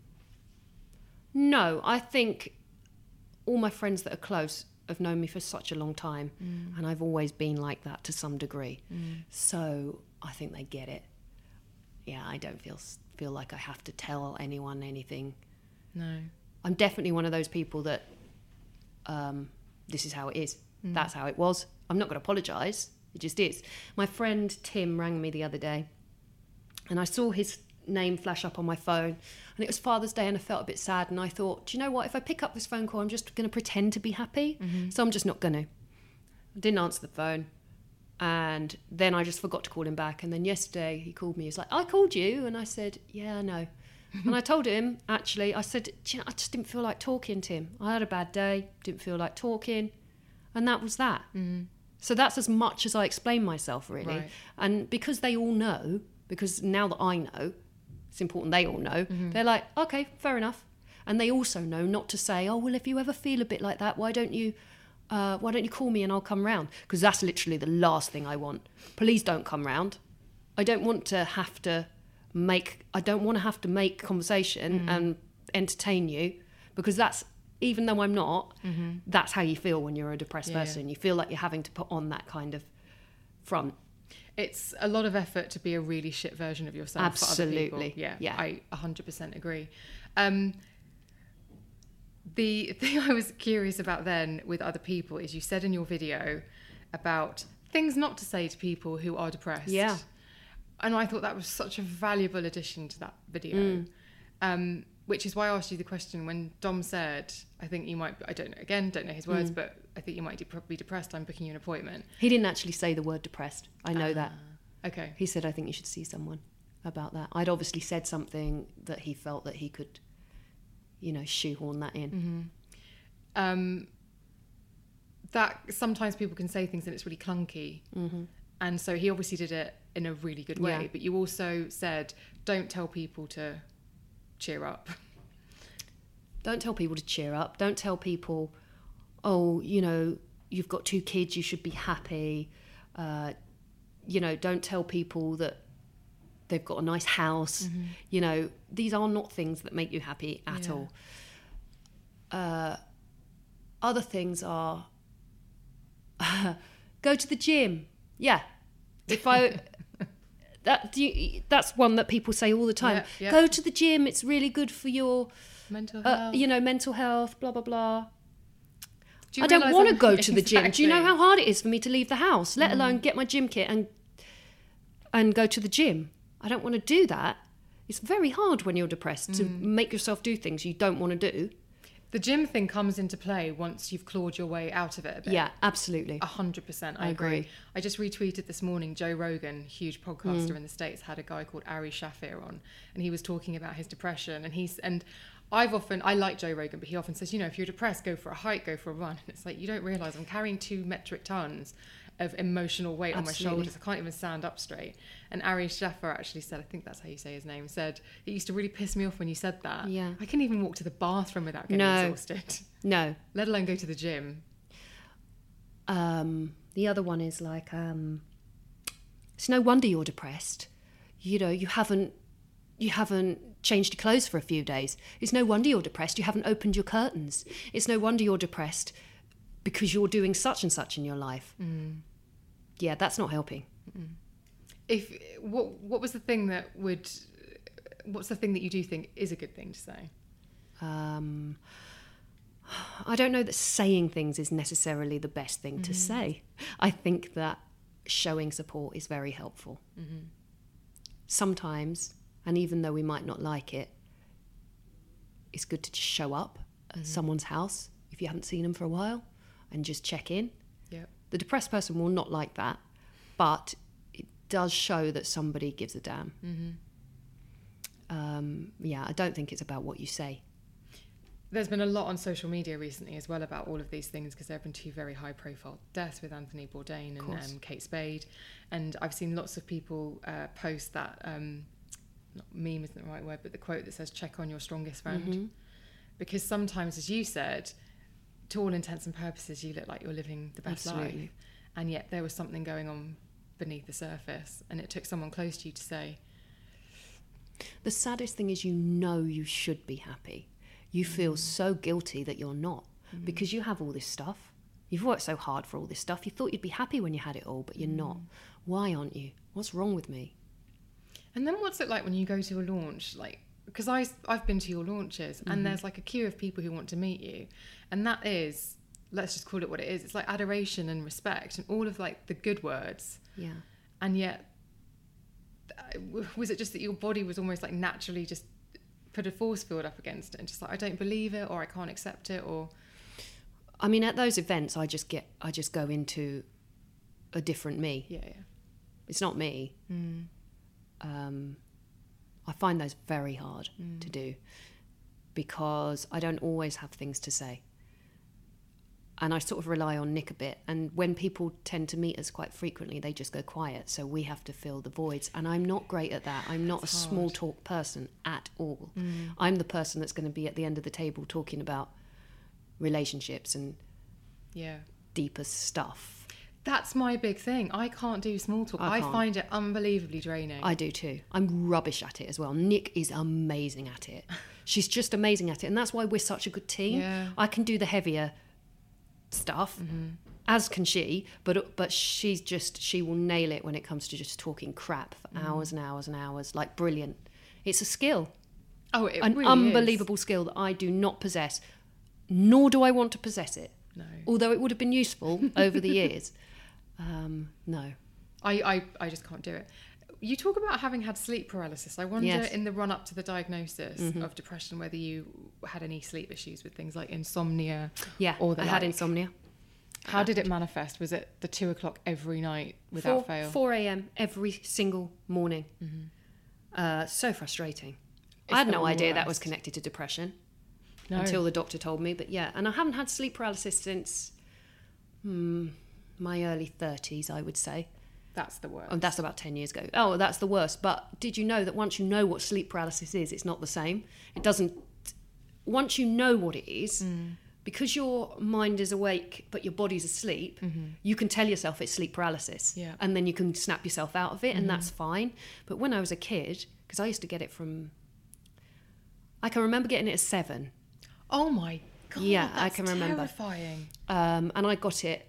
no, I think all my friends that are close have known me for such a long time, mm. and I've always been like that to some degree. Mm. So I think they get it. Yeah, I don't feel feel like I have to tell anyone anything. No. I'm definitely one of those people that um, this is how it is. Mm. That's how it was. I'm not going to apologise. It just is. My friend Tim rang me the other day, and I saw his name flash up on my phone, and it was Father's Day, and I felt a bit sad, and I thought, do you know what? If I pick up this phone call, I'm just going to pretend to be happy. Mm-hmm. So I'm just not going to. I didn't answer the phone. And then I just forgot to call him back. And then yesterday he called me. He's like, I called you. And I said, yeah, I know. And I told him, actually, I said, you know, I just didn't feel like talking to him. I had a bad day, didn't feel like talking. And that was that. Mm. So that's as much as I explain myself, really. Right. And because they all know, because now that I know, it's important they all know, mm-hmm. they're like, okay, fair enough. And they also know not to say, oh, well, if you ever feel a bit like that, why don't you... Uh, why don't you call me and I'll come round? Because that's literally the last thing I want. Please don't come round. I don't want to have to make, I don't want to have to make conversation mm. and entertain you, because that's, even though I'm not, mm-hmm. that's how you feel when you're a depressed yeah. person. You feel like you're having to put on that kind of front. It's a lot of effort to be a really shit version of yourself. Absolutely. For other people. Yeah, yeah. I one hundred percent agree. Um, The thing I was curious about then with other people is you said in your video about things not to say to people who are depressed. Yeah. And I thought that was such a valuable addition to that video. Mm. Um, which is why I asked you the question when Dom said, I think you might, I don't know, again, don't know his words, mm. but I think you might be depressed. I'm booking you an appointment. He didn't actually say the word depressed. I know uh, that. Okay. He said, I think you should see someone about that. I'd obviously said something that he felt that he could, you know, shoehorn that in. Mm-hmm. Um, that sometimes people can say things and it's really clunky. Mm-hmm. And so he obviously did it in a really good way. Yeah. But you also said, don't tell people to cheer up. Don't tell people to cheer up. Don't tell people, oh, you know, you've got two kids, you should be happy. Uh, you know, don't tell people that they've got a nice house. Mm-hmm. You know, these are not things that make you happy at yeah. all. Uh, other things are uh, go to the gym. Yeah, if I that do you, that's one that people say all the time. Yeah, yeah. Go to the gym. It's really good for your mental health. Uh, you know, mental health. Blah blah blah. Do I don't want to go to the exactly. gym. Do you know how hard it is for me to leave the house, let mm. alone get my gym kit and and go to the gym? I don't want to do that. It's very hard when you're depressed mm. to make yourself do things you don't want to do. The gym thing comes into play once you've clawed your way out of it a bit. Yeah, absolutely. A hundred percent. I I agree. agree. I just retweeted this morning, Joe Rogan, huge podcaster Mm. in the States, had a guy called Ari Shafir on, and he was talking about his depression. And he's, and I've often, I like Joe Rogan, but he often says, you know, if you're depressed, go for a hike, go for a run. And it's like, you don't realise I'm carrying two metric tons of emotional weight Absolutely. on my shoulders. I can't even stand up straight. And Ari Shafir actually said, I think that's how you say his name, said, it used to really piss me off when you said that. Yeah. I couldn't even walk to the bathroom without getting No. exhausted. No. Let alone go to the gym. Um, the other one is like, um, it's no wonder you're depressed. You know, you haven't, you haven't changed your clothes for a few days. It's no wonder you're depressed. You haven't opened your curtains. It's no wonder you're depressed because you're doing such and such in your life. Mm. Yeah, that's not helping. If what what was the thing that would what's the thing that you do think is a good thing to say? Um, I don't know that saying things is necessarily the best thing to say. I think that showing support is very helpful. Mm-hmm. Sometimes, and even though we might not like it, it's good to just show up at Mm-hmm. someone's house if you haven't seen them for a while and just check in. Yep. The depressed person will not like that, but it does show that somebody gives a damn. Mm-hmm. Um, yeah, I don't think it's about what you say. There's been a lot on social media recently as well about all of these things because there have been two very high-profile deaths with Anthony Bourdain and um, Kate Spade, and I've seen lots of people uh, post that um, not meme isn't the right word, but the quote that says "check on your strongest friend," Mm-hmm. because sometimes, as you said, to all intents and purposes, you look like you're living the best Absolutely. life, and yet there was something going on beneath the surface, and it took someone close to you to say, The saddest thing is you know you should be happy. You feel so guilty that you're not because you have all this stuff. You've worked so hard for all this stuff. You thought you'd be happy when you had it all, but you're not. Why aren't you? What's wrong with me? And then what's it like when you go to a launch? Like, because I I've been to your launches, and Mm-hmm. there's like a queue of people who want to meet you, and that is, let's just call it what it is. It's like adoration and respect and all of like the good words, Yeah. and yet, uh, was it just that your body was almost like naturally just put a force field up against it, and just like I don't believe it, or I can't accept it, or I mean, at those events, I just get, I just go into a different me. yeah, yeah. It's not me. Mm. Um, I find those very hard to do because I don't always have things to say. And I sort of rely on Nick a bit. And when people tend to meet us quite frequently, they just go quiet. So we have to fill the voids. And I'm not great at that. I'm not That's a small hard. talk person at all. Mm. I'm the person that's going to be at the end of the table talking about relationships and Yeah. deeper stuff. That's my big thing. I can't do small talk. I I, can't. find it unbelievably draining. I do too. I'm rubbish at it as well. Nick is amazing at it. She's just amazing at it. And that's why we're such a good team. Yeah. I can do the heavier stuff, as can she, but but she's just, she will nail it when it comes to just talking crap for hours and hours and hours. Like, brilliant. It's a skill, oh, it an really unbelievable skill that I do not possess, nor do I want to possess it. is. No. Although it would have been useful over the years. Um, no. I, I, I just can't do it. You talk about having had sleep paralysis. I wonder, Yes. in the run up to the diagnosis of depression, whether you had any sleep issues with things like insomnia. Yeah, or the I had like. insomnia. How did it manifest? Was it the two o'clock every night without four, fail? four a.m. every single morning. Uh, so frustrating. It's I had the no idea that was worst. connected to depression No. until the doctor told me. But yeah, and I haven't had sleep paralysis since hmm, my early thirties, I would say. That's the worst. Oh, that's about ten years ago. Oh, that's the worst. But did you know that once you know what sleep paralysis is, it's not the same? It doesn't... Once you know what it is, because your mind is awake but your body's asleep, you can tell yourself it's sleep paralysis. Yeah. And then you can snap yourself out of it, and that's fine. But when I was a kid, because I used to get it from... I can remember getting it at seven. Oh my God. Yeah, I that's can remember. terrifying. Um, and I got it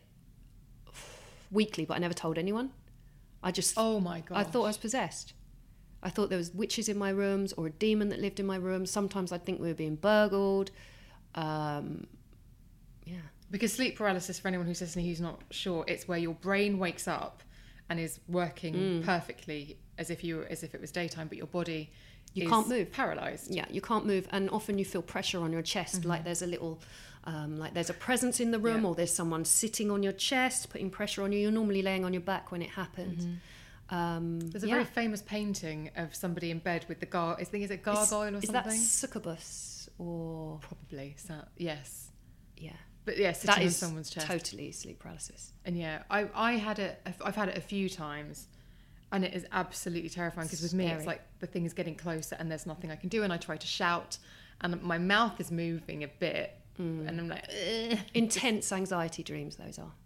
weekly, but I never told anyone. I just... Oh my God. I thought I was possessed. I thought there was witches in my rooms or a demon that lived in my room. Sometimes I'd think we were being burgled. Um, yeah. Because sleep paralysis, for anyone who's listening who's not sure, it's where your brain wakes up and is working perfectly as if you as if it was daytime, but your body You is can't move. paralyzed. Yeah, you can't move, and often you feel pressure on your chest, Mm-hmm. like there's a little, um, like there's a presence in the room, Yeah. or there's someone sitting on your chest, putting pressure on you. You're normally laying on your back when it happens. Um, There's a yeah. very famous painting of somebody in bed with the gar. I think is it gargoyle or is, something? Is that succubus or Probably. So, yes. yeah? But yeah, sitting That on is someone's chest. totally sleep paralysis. And yeah, I, I had it, I've had it a few times, and it is absolutely terrifying because with me, it's Scary. like the thing is getting closer and there's nothing I can do, and I try to shout, and my mouth is moving a bit, Mm. and I'm like, "Ugh." Intense anxiety dreams, those are.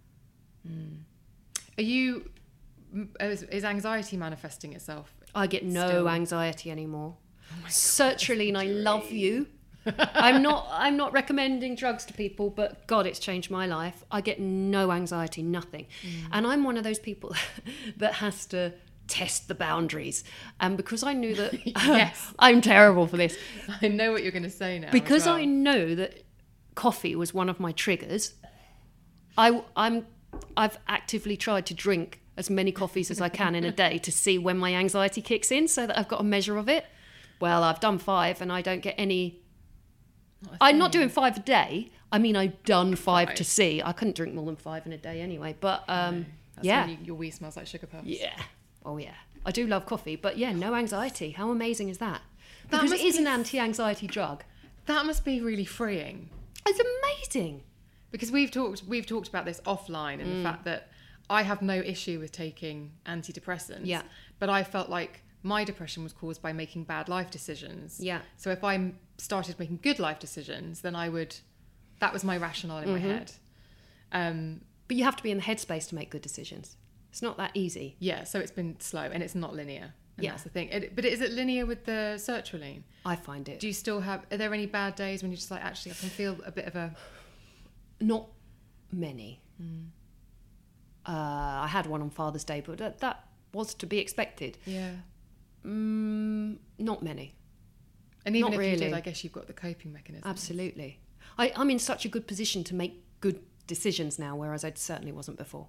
Are you, is, is anxiety manifesting itself? I get no Still. anxiety anymore. Sertraline, I love you. I'm not I'm not recommending drugs to people, but God, it's changed my life. I get no anxiety, nothing. And I'm one of those people that has to test the boundaries. And because I knew that Yes. I'm terrible for this. I know what you're going to say now. Because as well. I know that coffee was one of my triggers, I I'm I've actively tried to drink as many coffees as I can in a day to see when my anxiety kicks in, so that I've got a measure of it. Well, I've done five and I don't get any. I'm not doing five a day. I mean, I've done five Right. to see. I couldn't drink more than five in a day anyway. But um, That's yeah, when you, your wee smells like sugar puffs. yeah, oh yeah. I do love coffee, but yeah, no anxiety. How amazing is that? That Because it must is be an f- anti-anxiety drug. That must be really freeing. It's amazing. Because we've talked we've talked about this offline, and the fact that I have no issue with taking antidepressants. Yeah. But I felt like my depression was caused by making bad life decisions. Yeah. So if I started making good life decisions, then I would. That was my rationale in my head. Um, But you have to be in the headspace to make good decisions. It's not that easy. yeah. So it's been slow, and it's not linear. And Yeah. that's the thing. It, but is it linear with the sertraline? I find it. Do you still have? Are there any bad days when you're just like, actually, I can feel a bit of a. Not many. Uh, I had one on Father's Day, but that, that was to be expected. Yeah. Mm, not many. And even Not if you did, really. I guess you've got the coping mechanism. Absolutely. I, I'm in such a good position to make good decisions now, whereas I certainly wasn't before.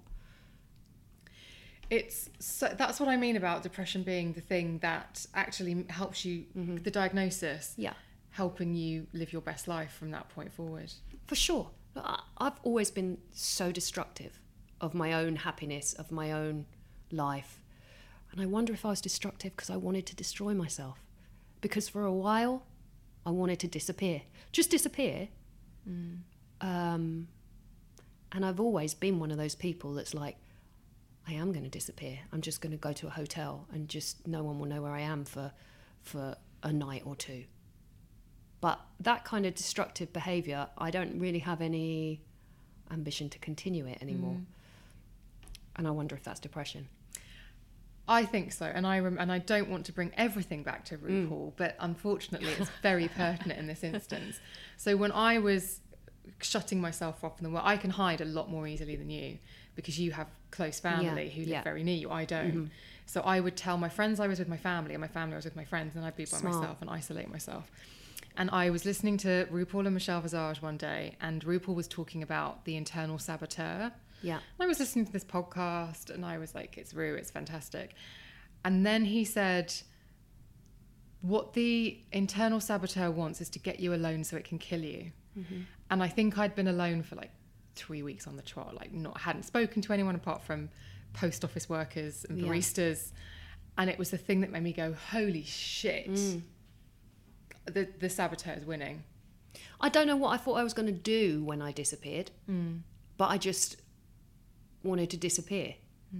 It's so, that's what I mean about depression being the thing that actually helps you, the diagnosis, Yeah. helping you live your best life from that point forward. For sure. I- I've always been so destructive of my own happiness, of my own life. And I wonder if I was destructive because I wanted to destroy myself. Because for a while, I wanted to disappear. Just disappear. Um, and I've always been one of those people that's like, I am going to disappear. I'm just going to go to a hotel and just no one will know where I am for for a night or two. But that kind of destructive behaviour, I don't really have any ambition to continue it anymore. And I wonder if that's depression. I think so, and I rem- and I don't want to bring everything back to RuPaul, but unfortunately, it's very pertinent in this instance. So when I was shutting myself off from the world, I can hide a lot more easily than you because you have close family Yeah, who live yeah. very near you. I don't. Mm-hmm. So I would tell my friends I was with my family, and my family I was with my friends, and I'd be by Smart. myself and isolate myself. And I was listening to RuPaul and Michelle Visage one day, and RuPaul was talking about the internal saboteur. Yeah. I was listening to this podcast and I was like, it's Ru, it's fantastic. And then he said, what the internal saboteur wants is to get you alone so it can kill you. Mm-hmm. And I think I'd been alone for like three weeks on the trot, like not hadn't spoken to anyone apart from post office workers and Yeah. baristas. And it was the thing that made me go, holy shit, Mm. the, the saboteur is winning. I don't know what I thought I was going to do when I disappeared, but I just wanted to disappear.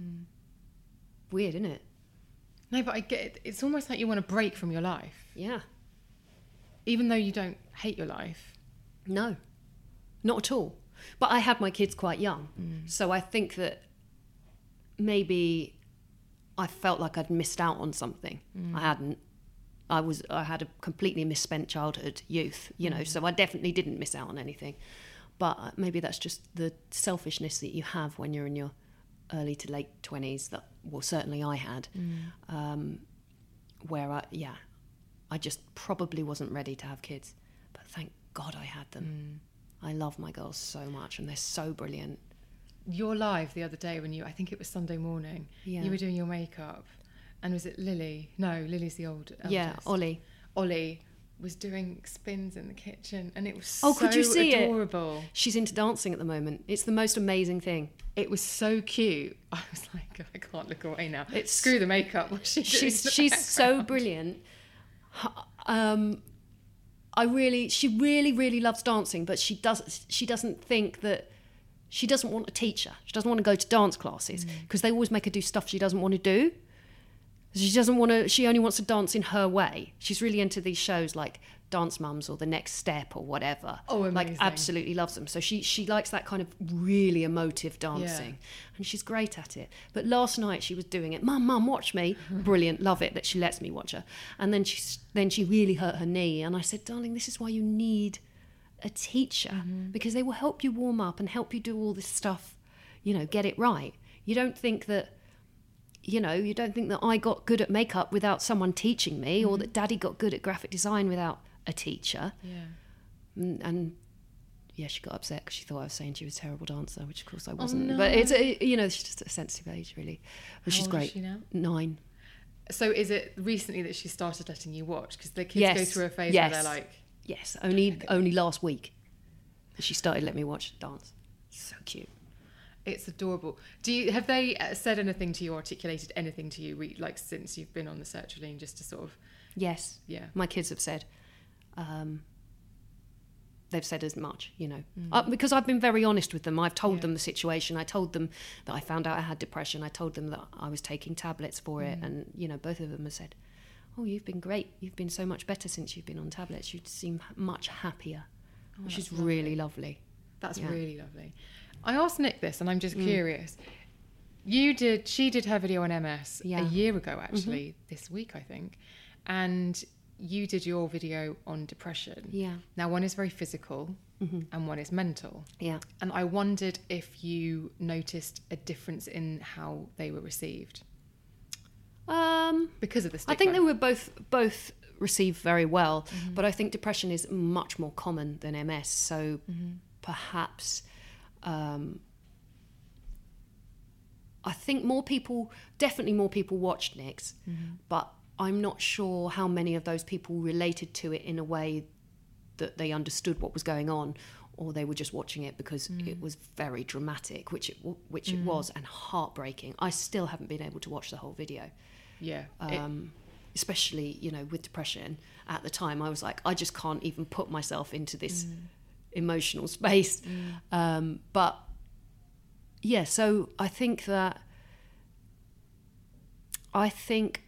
Weird, isn't it? No, but I get it. It's almost like you want to break from your life. Yeah. Even though you don't hate your life. No, not at all. But I had my kids quite young. So I think that maybe I felt like I'd missed out on something. I hadn't. I was. I had a completely misspent childhood, youth, you know, so I definitely didn't miss out on anything. But maybe that's just the selfishness that you have when you're in your early to late twenties that, well, certainly I had, um, where I, yeah, I just probably wasn't ready to have kids. But thank God I had them. I love my girls so much and they're so brilliant. Your live the other day when you, I think it was Sunday morning, Yeah. you were doing your makeup and was it Lily? No, Lily's the old eldest. Yeah, Ollie. Ollie was doing spins in the kitchen, and it was Oh, so could you see it? adorable. She's into dancing at the moment. It's the most amazing thing. It was so cute. I was like, I can't look away now. It's- Screw the makeup. What's she doing She's in the she's so background? brilliant. Um, I really, she really, really loves dancing, but she does she doesn't think that she doesn't want a teacher. She doesn't want to go to dance classes because they always make her do stuff she doesn't want to do. She doesn't want to. She only wants to dance in her way. She's really into these shows like Dance Mums or The Next Step or whatever. Oh, like amazing. absolutely loves them. So she she likes that kind of really emotive dancing, Yeah. and she's great at it. But last night she was doing it. Mum, mum, watch me. Brilliant, love it that she lets me watch her. And then she then she really hurt her knee, and I said, darling, this is why you need a teacher Mm-hmm. because they will help you warm up and help you do all this stuff. You know, get it right. You don't think that. You know, you don't think that I got good at makeup without someone teaching me, or that Daddy got good at graphic design without a teacher. Yeah. And, and yeah, she got upset because she thought I was saying she was a terrible dancer, which of course I wasn't. no. But it's a, you know, she's just a sensitive age, really. But How she's old great. is she now? Nine. So is it recently that she started letting you watch? Because the kids Yes. go through a phase Yes. where they're like, Yes, only only last week she started letting me watch dance. So cute. it's adorable. Do you have they uh, said anything to you, articulated anything to you, re- like since you've been on the sertraline, just to sort of, Yes. yeah. My kids have said, um, they've said as much, you know, Mm. uh, because I've been very honest with them. I've told Yeah. them the situation. I told them that I found out I had depression. I told them that I was taking tablets for Mm. it. And, you know, both of them have said, oh, you've been great. You've been so much better since you've been on tablets. You seem much happier, which Oh, that's is really lovely. That's Yeah. really lovely. I asked Nick this, and I'm just Mm. curious. You did, she did her video on M S Yeah. a year ago, actually, this week, I think. And you did your video on depression. Yeah. Now, one is very physical and one is mental. Yeah. And I wondered if you noticed a difference in how they were received Um, because of the I stigma. think they were both both received very well, but I think depression is much more common than M S. So perhaps um, I think more people, definitely more people watched Nick's, but I'm not sure how many of those people related to it in a way that they understood what was going on, or they were just watching it because it was very dramatic, which it w- which it was, and heartbreaking. I still haven't been able to watch the whole video. Yeah. It- Um, especially, you know, with depression at the time, I was like, I just can't even put myself into this emotional space. Um, but yeah, so I think that I think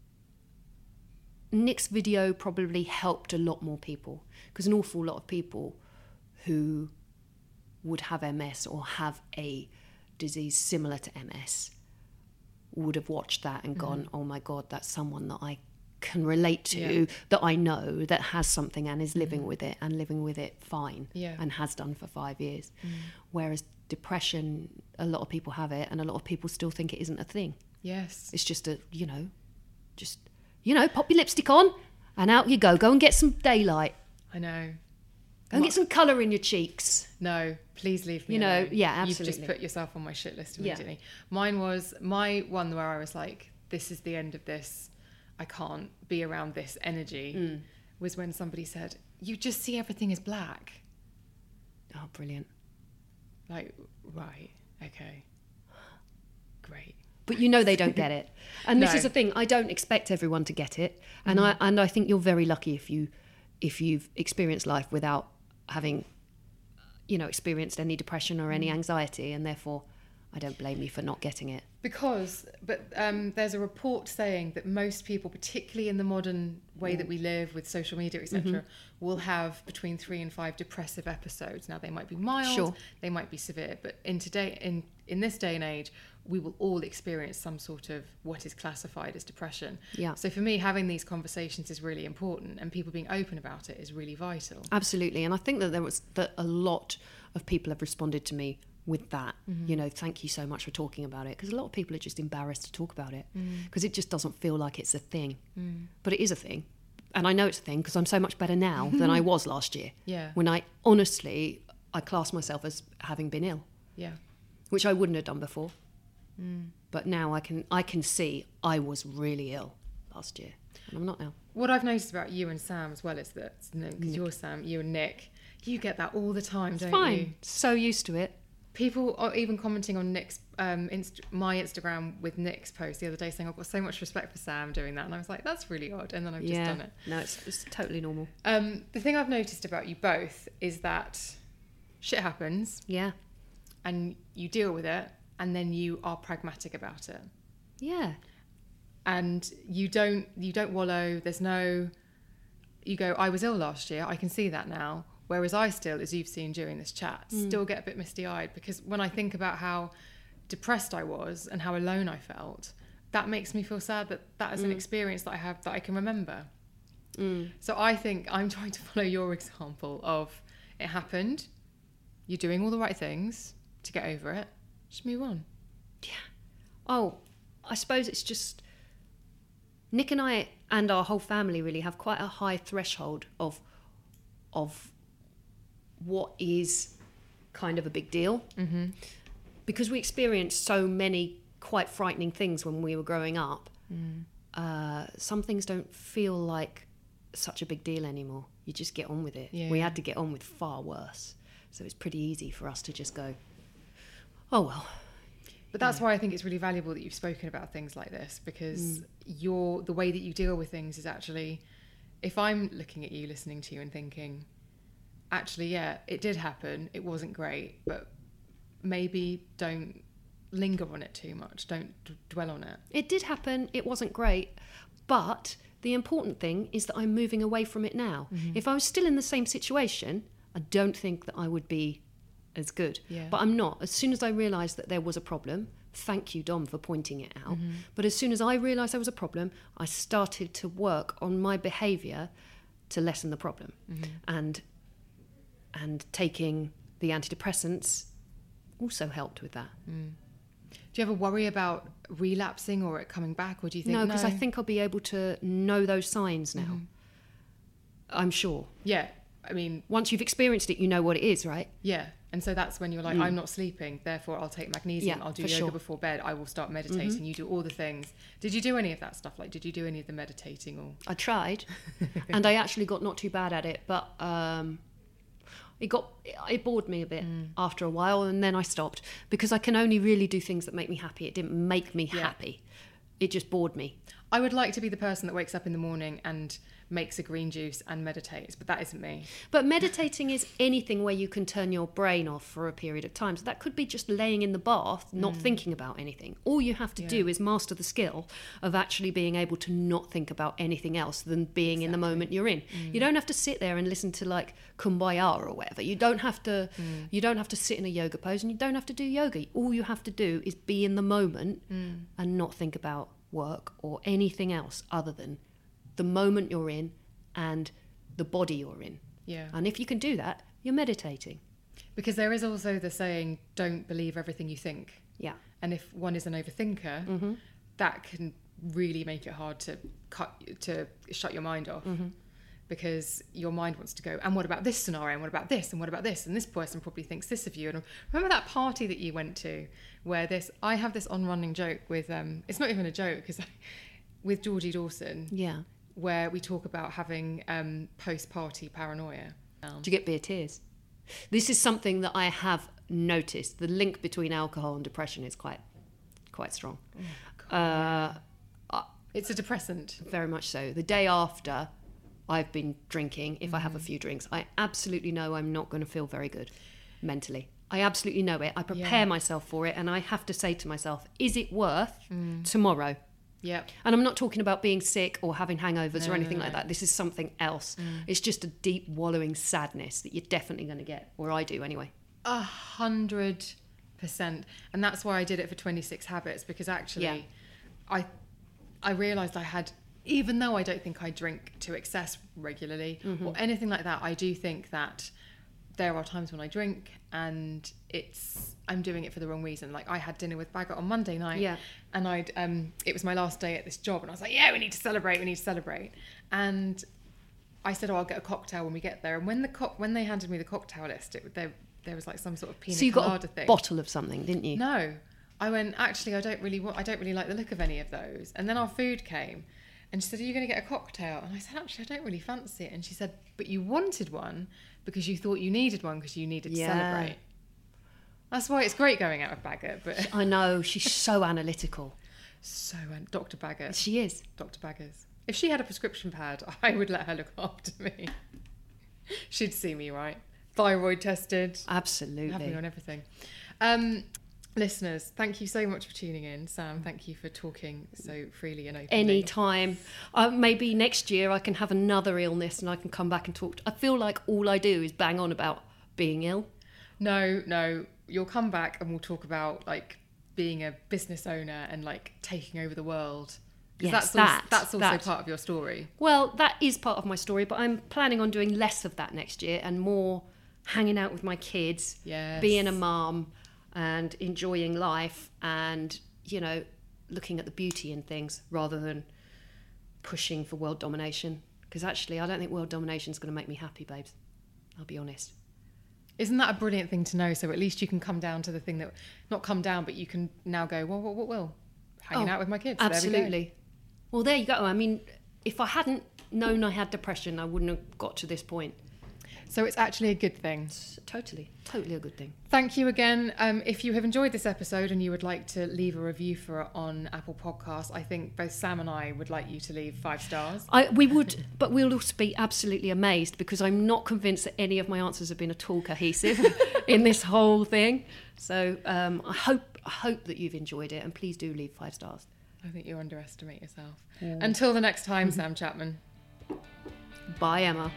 Nick's video probably helped a lot more people, because an awful lot of people who would have M S or have a disease similar to M S would have watched that and gone, oh my God, that's someone that I can relate to, Yeah. that I know that has something and is living with it and living with it fine, Yeah. and has done for five years. Whereas depression, a lot of people have it and a lot of people still think it isn't a thing. yes. It's just a, you know, just, you know, pop your lipstick on and out you go. Go and get some daylight. I know. Go and get some colour in your cheeks. No, please leave me You know, alone. yeah, You've just absolutely. put yourself on my shit list Yeah. immediately. Mine was, my one where I was like, this is the end of this. I can't be around this energy, Mm. was when somebody said, you just see everything as black. Oh, brilliant. Like, right, okay, great. But you know they don't get it. And this No. is the thing, I don't expect everyone to get it. And I and I think you're very lucky if you if you've experienced life without having, you know, experienced any depression or any anxiety, and therefore I don't blame you for not getting it. Because, but um, there's a report saying that most people, particularly in the modern way that we live with social media, et cetera, will have between three and five depressive episodes. Now, they might be mild, Sure. they might be severe, but in today, in in this day and age, we will all experience some sort of what is classified as depression. Yeah. So for me, having these conversations is really important, and people being open about it is really vital. Absolutely. And I think that there was that a lot of people have responded to me with that, you know, thank you so much for talking about it, because a lot of people are just embarrassed to talk about it because it just doesn't feel like it's a thing, but it is a thing, and I know it's a thing because I'm so much better now than I was last year. Yeah. When I honestly, I class myself as having been ill, Yeah. which I wouldn't have done before. But now I can I can see I was really ill last year, and I'm not now. What I've noticed about you and Sam as well is that, because you're Sam, you and Nick, you get that all the time, It's don't fine. you? So used to it. People are even commenting on Nick's um, inst- my Instagram with Nick's post the other day saying, I've got so much respect for Sam doing that. And I was like, that's really odd. And then I've just yeah. done it. No, it's, it's totally normal. Um, the thing I've noticed about you both is that shit happens Yeah. and you deal with it, and then you are pragmatic about it. Yeah. And you don't you don't wallow. There's no, you go, I was ill last year, I can see that now. Whereas I still, as you've seen during this chat, mm. still get a bit misty-eyed, because when I think about how depressed I was and how alone I felt, that makes me feel sad that that is mm. an experience that I have that I can remember. Mm. So I think I'm trying to follow your example of, it happened, you're doing all the right things to get over it, just move on. Yeah. Oh, I suppose it's just, Nick and I and our whole family really have quite a high threshold of of what is kind of a big deal. Mm-hmm. Because we experienced so many quite frightening things when we were growing up. Mm. Uh, some things don't feel like such a big deal anymore. You just get on with it. Yeah. We had to get on with far worse. So it's pretty easy for us to just go, oh, well. But that's yeah. why I think it's really valuable that you've spoken about things like this, because mm. your the way that you deal with things is actually, if I'm looking at you, listening to you and thinking, actually, yeah, it did happen, it wasn't great, but maybe don't linger on it too much, don't d- dwell on it. It did happen, it wasn't great, but the important thing is that I'm moving away from it now. Mm-hmm. If I was still in the same situation, I don't think that I would be as good. Yeah. But I'm not. As soon as I realised that there was a problem, thank you, Dom, for pointing it out. Mm-hmm. But as soon as I realised there was a problem, I started to work on my behaviour to lessen the problem. Mm-hmm. And and taking the antidepressants also helped with that. Mm. Do you ever worry about relapsing or it coming back, or do you think no? Because no? I think I'll be able to know those signs now. Mm-hmm. I'm sure. Yeah, I mean, once you've experienced it, you know what it is, right? Yeah, and so that's when you're like, mm. I'm not sleeping, therefore I'll take magnesium, yeah, I'll do yoga sure. before bed, I will start meditating. Mm-hmm. You do all the things. Did you do any of that stuff? Like, did you do any of the meditating? Or I tried, and I actually got not too bad at it, but um, it got it bored me a bit mm. after a while, and then I stopped because I can only really do things that make me happy. It didn't make me yeah. happy. It just bored me. I would like to be the person that wakes up in the morning and makes a green juice and meditates, but that isn't me. But meditating is anything where you can turn your brain off for a period of time. So that could be just laying in the bath, not mm. thinking about anything. All you have to yeah. do is master the skill of actually being able to not think about anything else than being exactly. in the moment you're in. Mm. You don't have to sit there and listen to like Kumbaya or whatever. You don't have to mm. you don't have to sit in a yoga pose, and you don't have to do yoga. All you have to do is be in the moment mm. and not think about work or anything else other than the moment you're in and the body you're in. Yeah. And if you can do that, you're meditating. Because there is also the saying, don't believe everything you think. Yeah. And if one is an overthinker, mm-hmm. that can really make it hard to cut to shut your mind off. Mm-hmm. Because your mind wants to go, and what about this scenario, and what about this, and what about this, and this person probably thinks this of you. And remember that party that you went to where this, I have this on-running joke with, um, it's not even a joke, because with Georgie Dawson. Yeah. Where we talk about having um, post-party paranoia. Um, Do you get beer tears? This is something that I have noticed. The link between alcohol and depression is quite, quite strong. Oh, uh, uh, it's a depressant. Very much so. The day after I've been drinking, if mm-hmm. I have a few drinks, I absolutely know I'm not going to feel very good mentally. I absolutely know it. I prepare yeah. myself for it, and I have to say to myself, is it worth mm. tomorrow? Yeah. And I'm not talking about being sick or having hangovers no, or anything no, no. like that. This is something else. Mm. It's just a deep wallowing sadness that you're definitely going to get, or I do anyway. A hundred percent. And that's why I did it for twenty-six habits, because actually yeah. I I realised I had, even though I don't think I drink to excess regularly mm-hmm. or anything like that, I do think that there are times when I drink and it's I'm doing it for the wrong reason. Like I had dinner with Bagot on Monday night yeah. and I'd um it was my last day at this job, and I was like, yeah, we need to celebrate, we need to celebrate. And I said, oh, I'll get a cocktail when we get there. And when the co- when they handed me the cocktail list, it, there there was like some sort of pina so you colada got a thing. Bottle of something, didn't you? No, I went, actually, I don't really want, I don't really like the look of any of those. And then our food came and she said, are you going to get a cocktail? And I said, actually, I don't really fancy it. And she said, but you wanted one because you thought you needed one because you needed Yeah. to celebrate. That's why it's great going out with Baggett. But I know, she's so analytical. so, um, Doctor Baggett. She is. Doctor Baggers. If she had a prescription pad, I would let her look after me. She'd see me, right? Thyroid tested. Absolutely. Have me on everything. Um, listeners, thank you so much for tuning in. Sam, thank you for talking so freely and openly. Anytime. Uh, maybe next year I can have another illness and I can come back and talk. I feel like all I do is bang on about being ill. No, no. You'll come back and we'll talk about like being a business owner and like taking over the world. 'Cause Yes, that's that, also, that's also that. part of your story. Well, that is part of my story, but I'm planning on doing less of that next year and more hanging out with my kids, Yes. being a mum and enjoying life and, you know, looking at the beauty in things rather than pushing for world domination. Because actually, I don't think world domination is going to make me happy, babes. I'll be honest. Isn't that a brilliant thing to know? So at least you can come down to the thing that, not come down, but you can now go, well, what, what will? Hanging Oh, out with my kids. There we go. Absolutely. Well, there you go. I mean, if I hadn't known I had depression, I wouldn't have got to this point. So it's actually a good thing. It's totally, totally a good thing. Thank you again. Um, if you have enjoyed this episode and you would like to leave a review for it on Apple Podcasts, I think both Sam and I would like you to leave five stars. I, we would, but we'll also be absolutely amazed because I'm not convinced that any of my answers have been at all cohesive in this whole thing. So um, I hope, I hope that you've enjoyed it, and please do leave five stars. I think you underestimate yourself. Until the next time, Sam Chapman. Bye, Emma.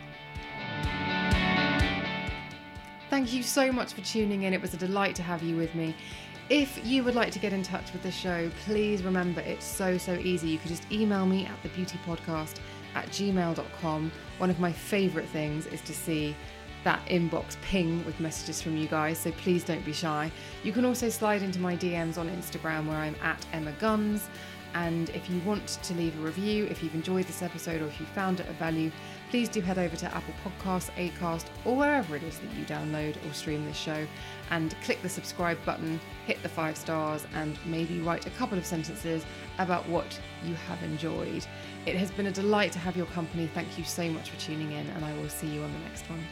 Thank you so much for tuning in. It was a delight to have you with me. If you would like to get in touch with the show, please remember it's so, so easy. You could just email me at the beauty podcast at gmail dot com. One of my favourite things is to see that inbox ping with messages from you guys, so please don't be shy. You can also slide into my D Ms on Instagram where I'm at Emma Guns. And if you want to leave a review, if you've enjoyed this episode or if you found it of value, please do head over to Apple Podcasts, Acast, or wherever it is that you download or stream this show and click the subscribe button, hit the five stars, and maybe write a couple of sentences about what you have enjoyed. It has been a delight to have your company. Thank you so much for tuning in, and I will see you on the next one.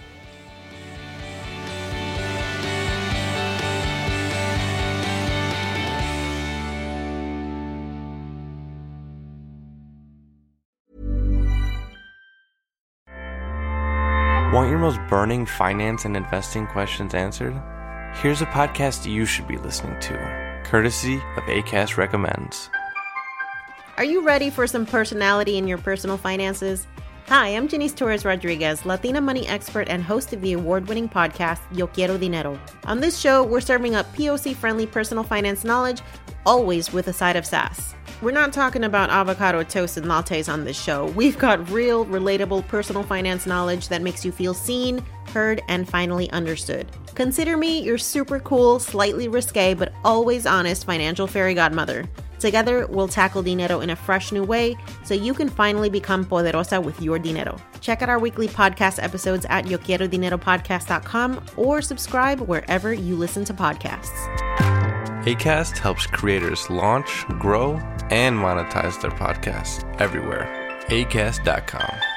Want your most burning finance and investing questions answered? Here's a podcast you should be listening to, courtesy of Acast Recommends. Are you ready for some personality in your personal finances? Hi, I'm Janice Torres Rodriguez, Latina money expert and host of the award-winning podcast, Yo Quiero Dinero. On this show, we're serving up P O C-friendly personal finance knowledge, always with a side of sass. We're not talking about avocado toast and lattes on this show. We've got real, relatable personal finance knowledge that makes you feel seen, heard, and finally understood. Consider me your super cool, slightly risque, but always honest financial fairy godmother. Together, we'll tackle dinero in a fresh new way so you can finally become poderosa with your dinero. Check out our weekly podcast episodes at yo quiero dinero podcast dot com or subscribe wherever you listen to podcasts. Acast helps creators launch, grow, and monetize their podcasts everywhere. acast dot com.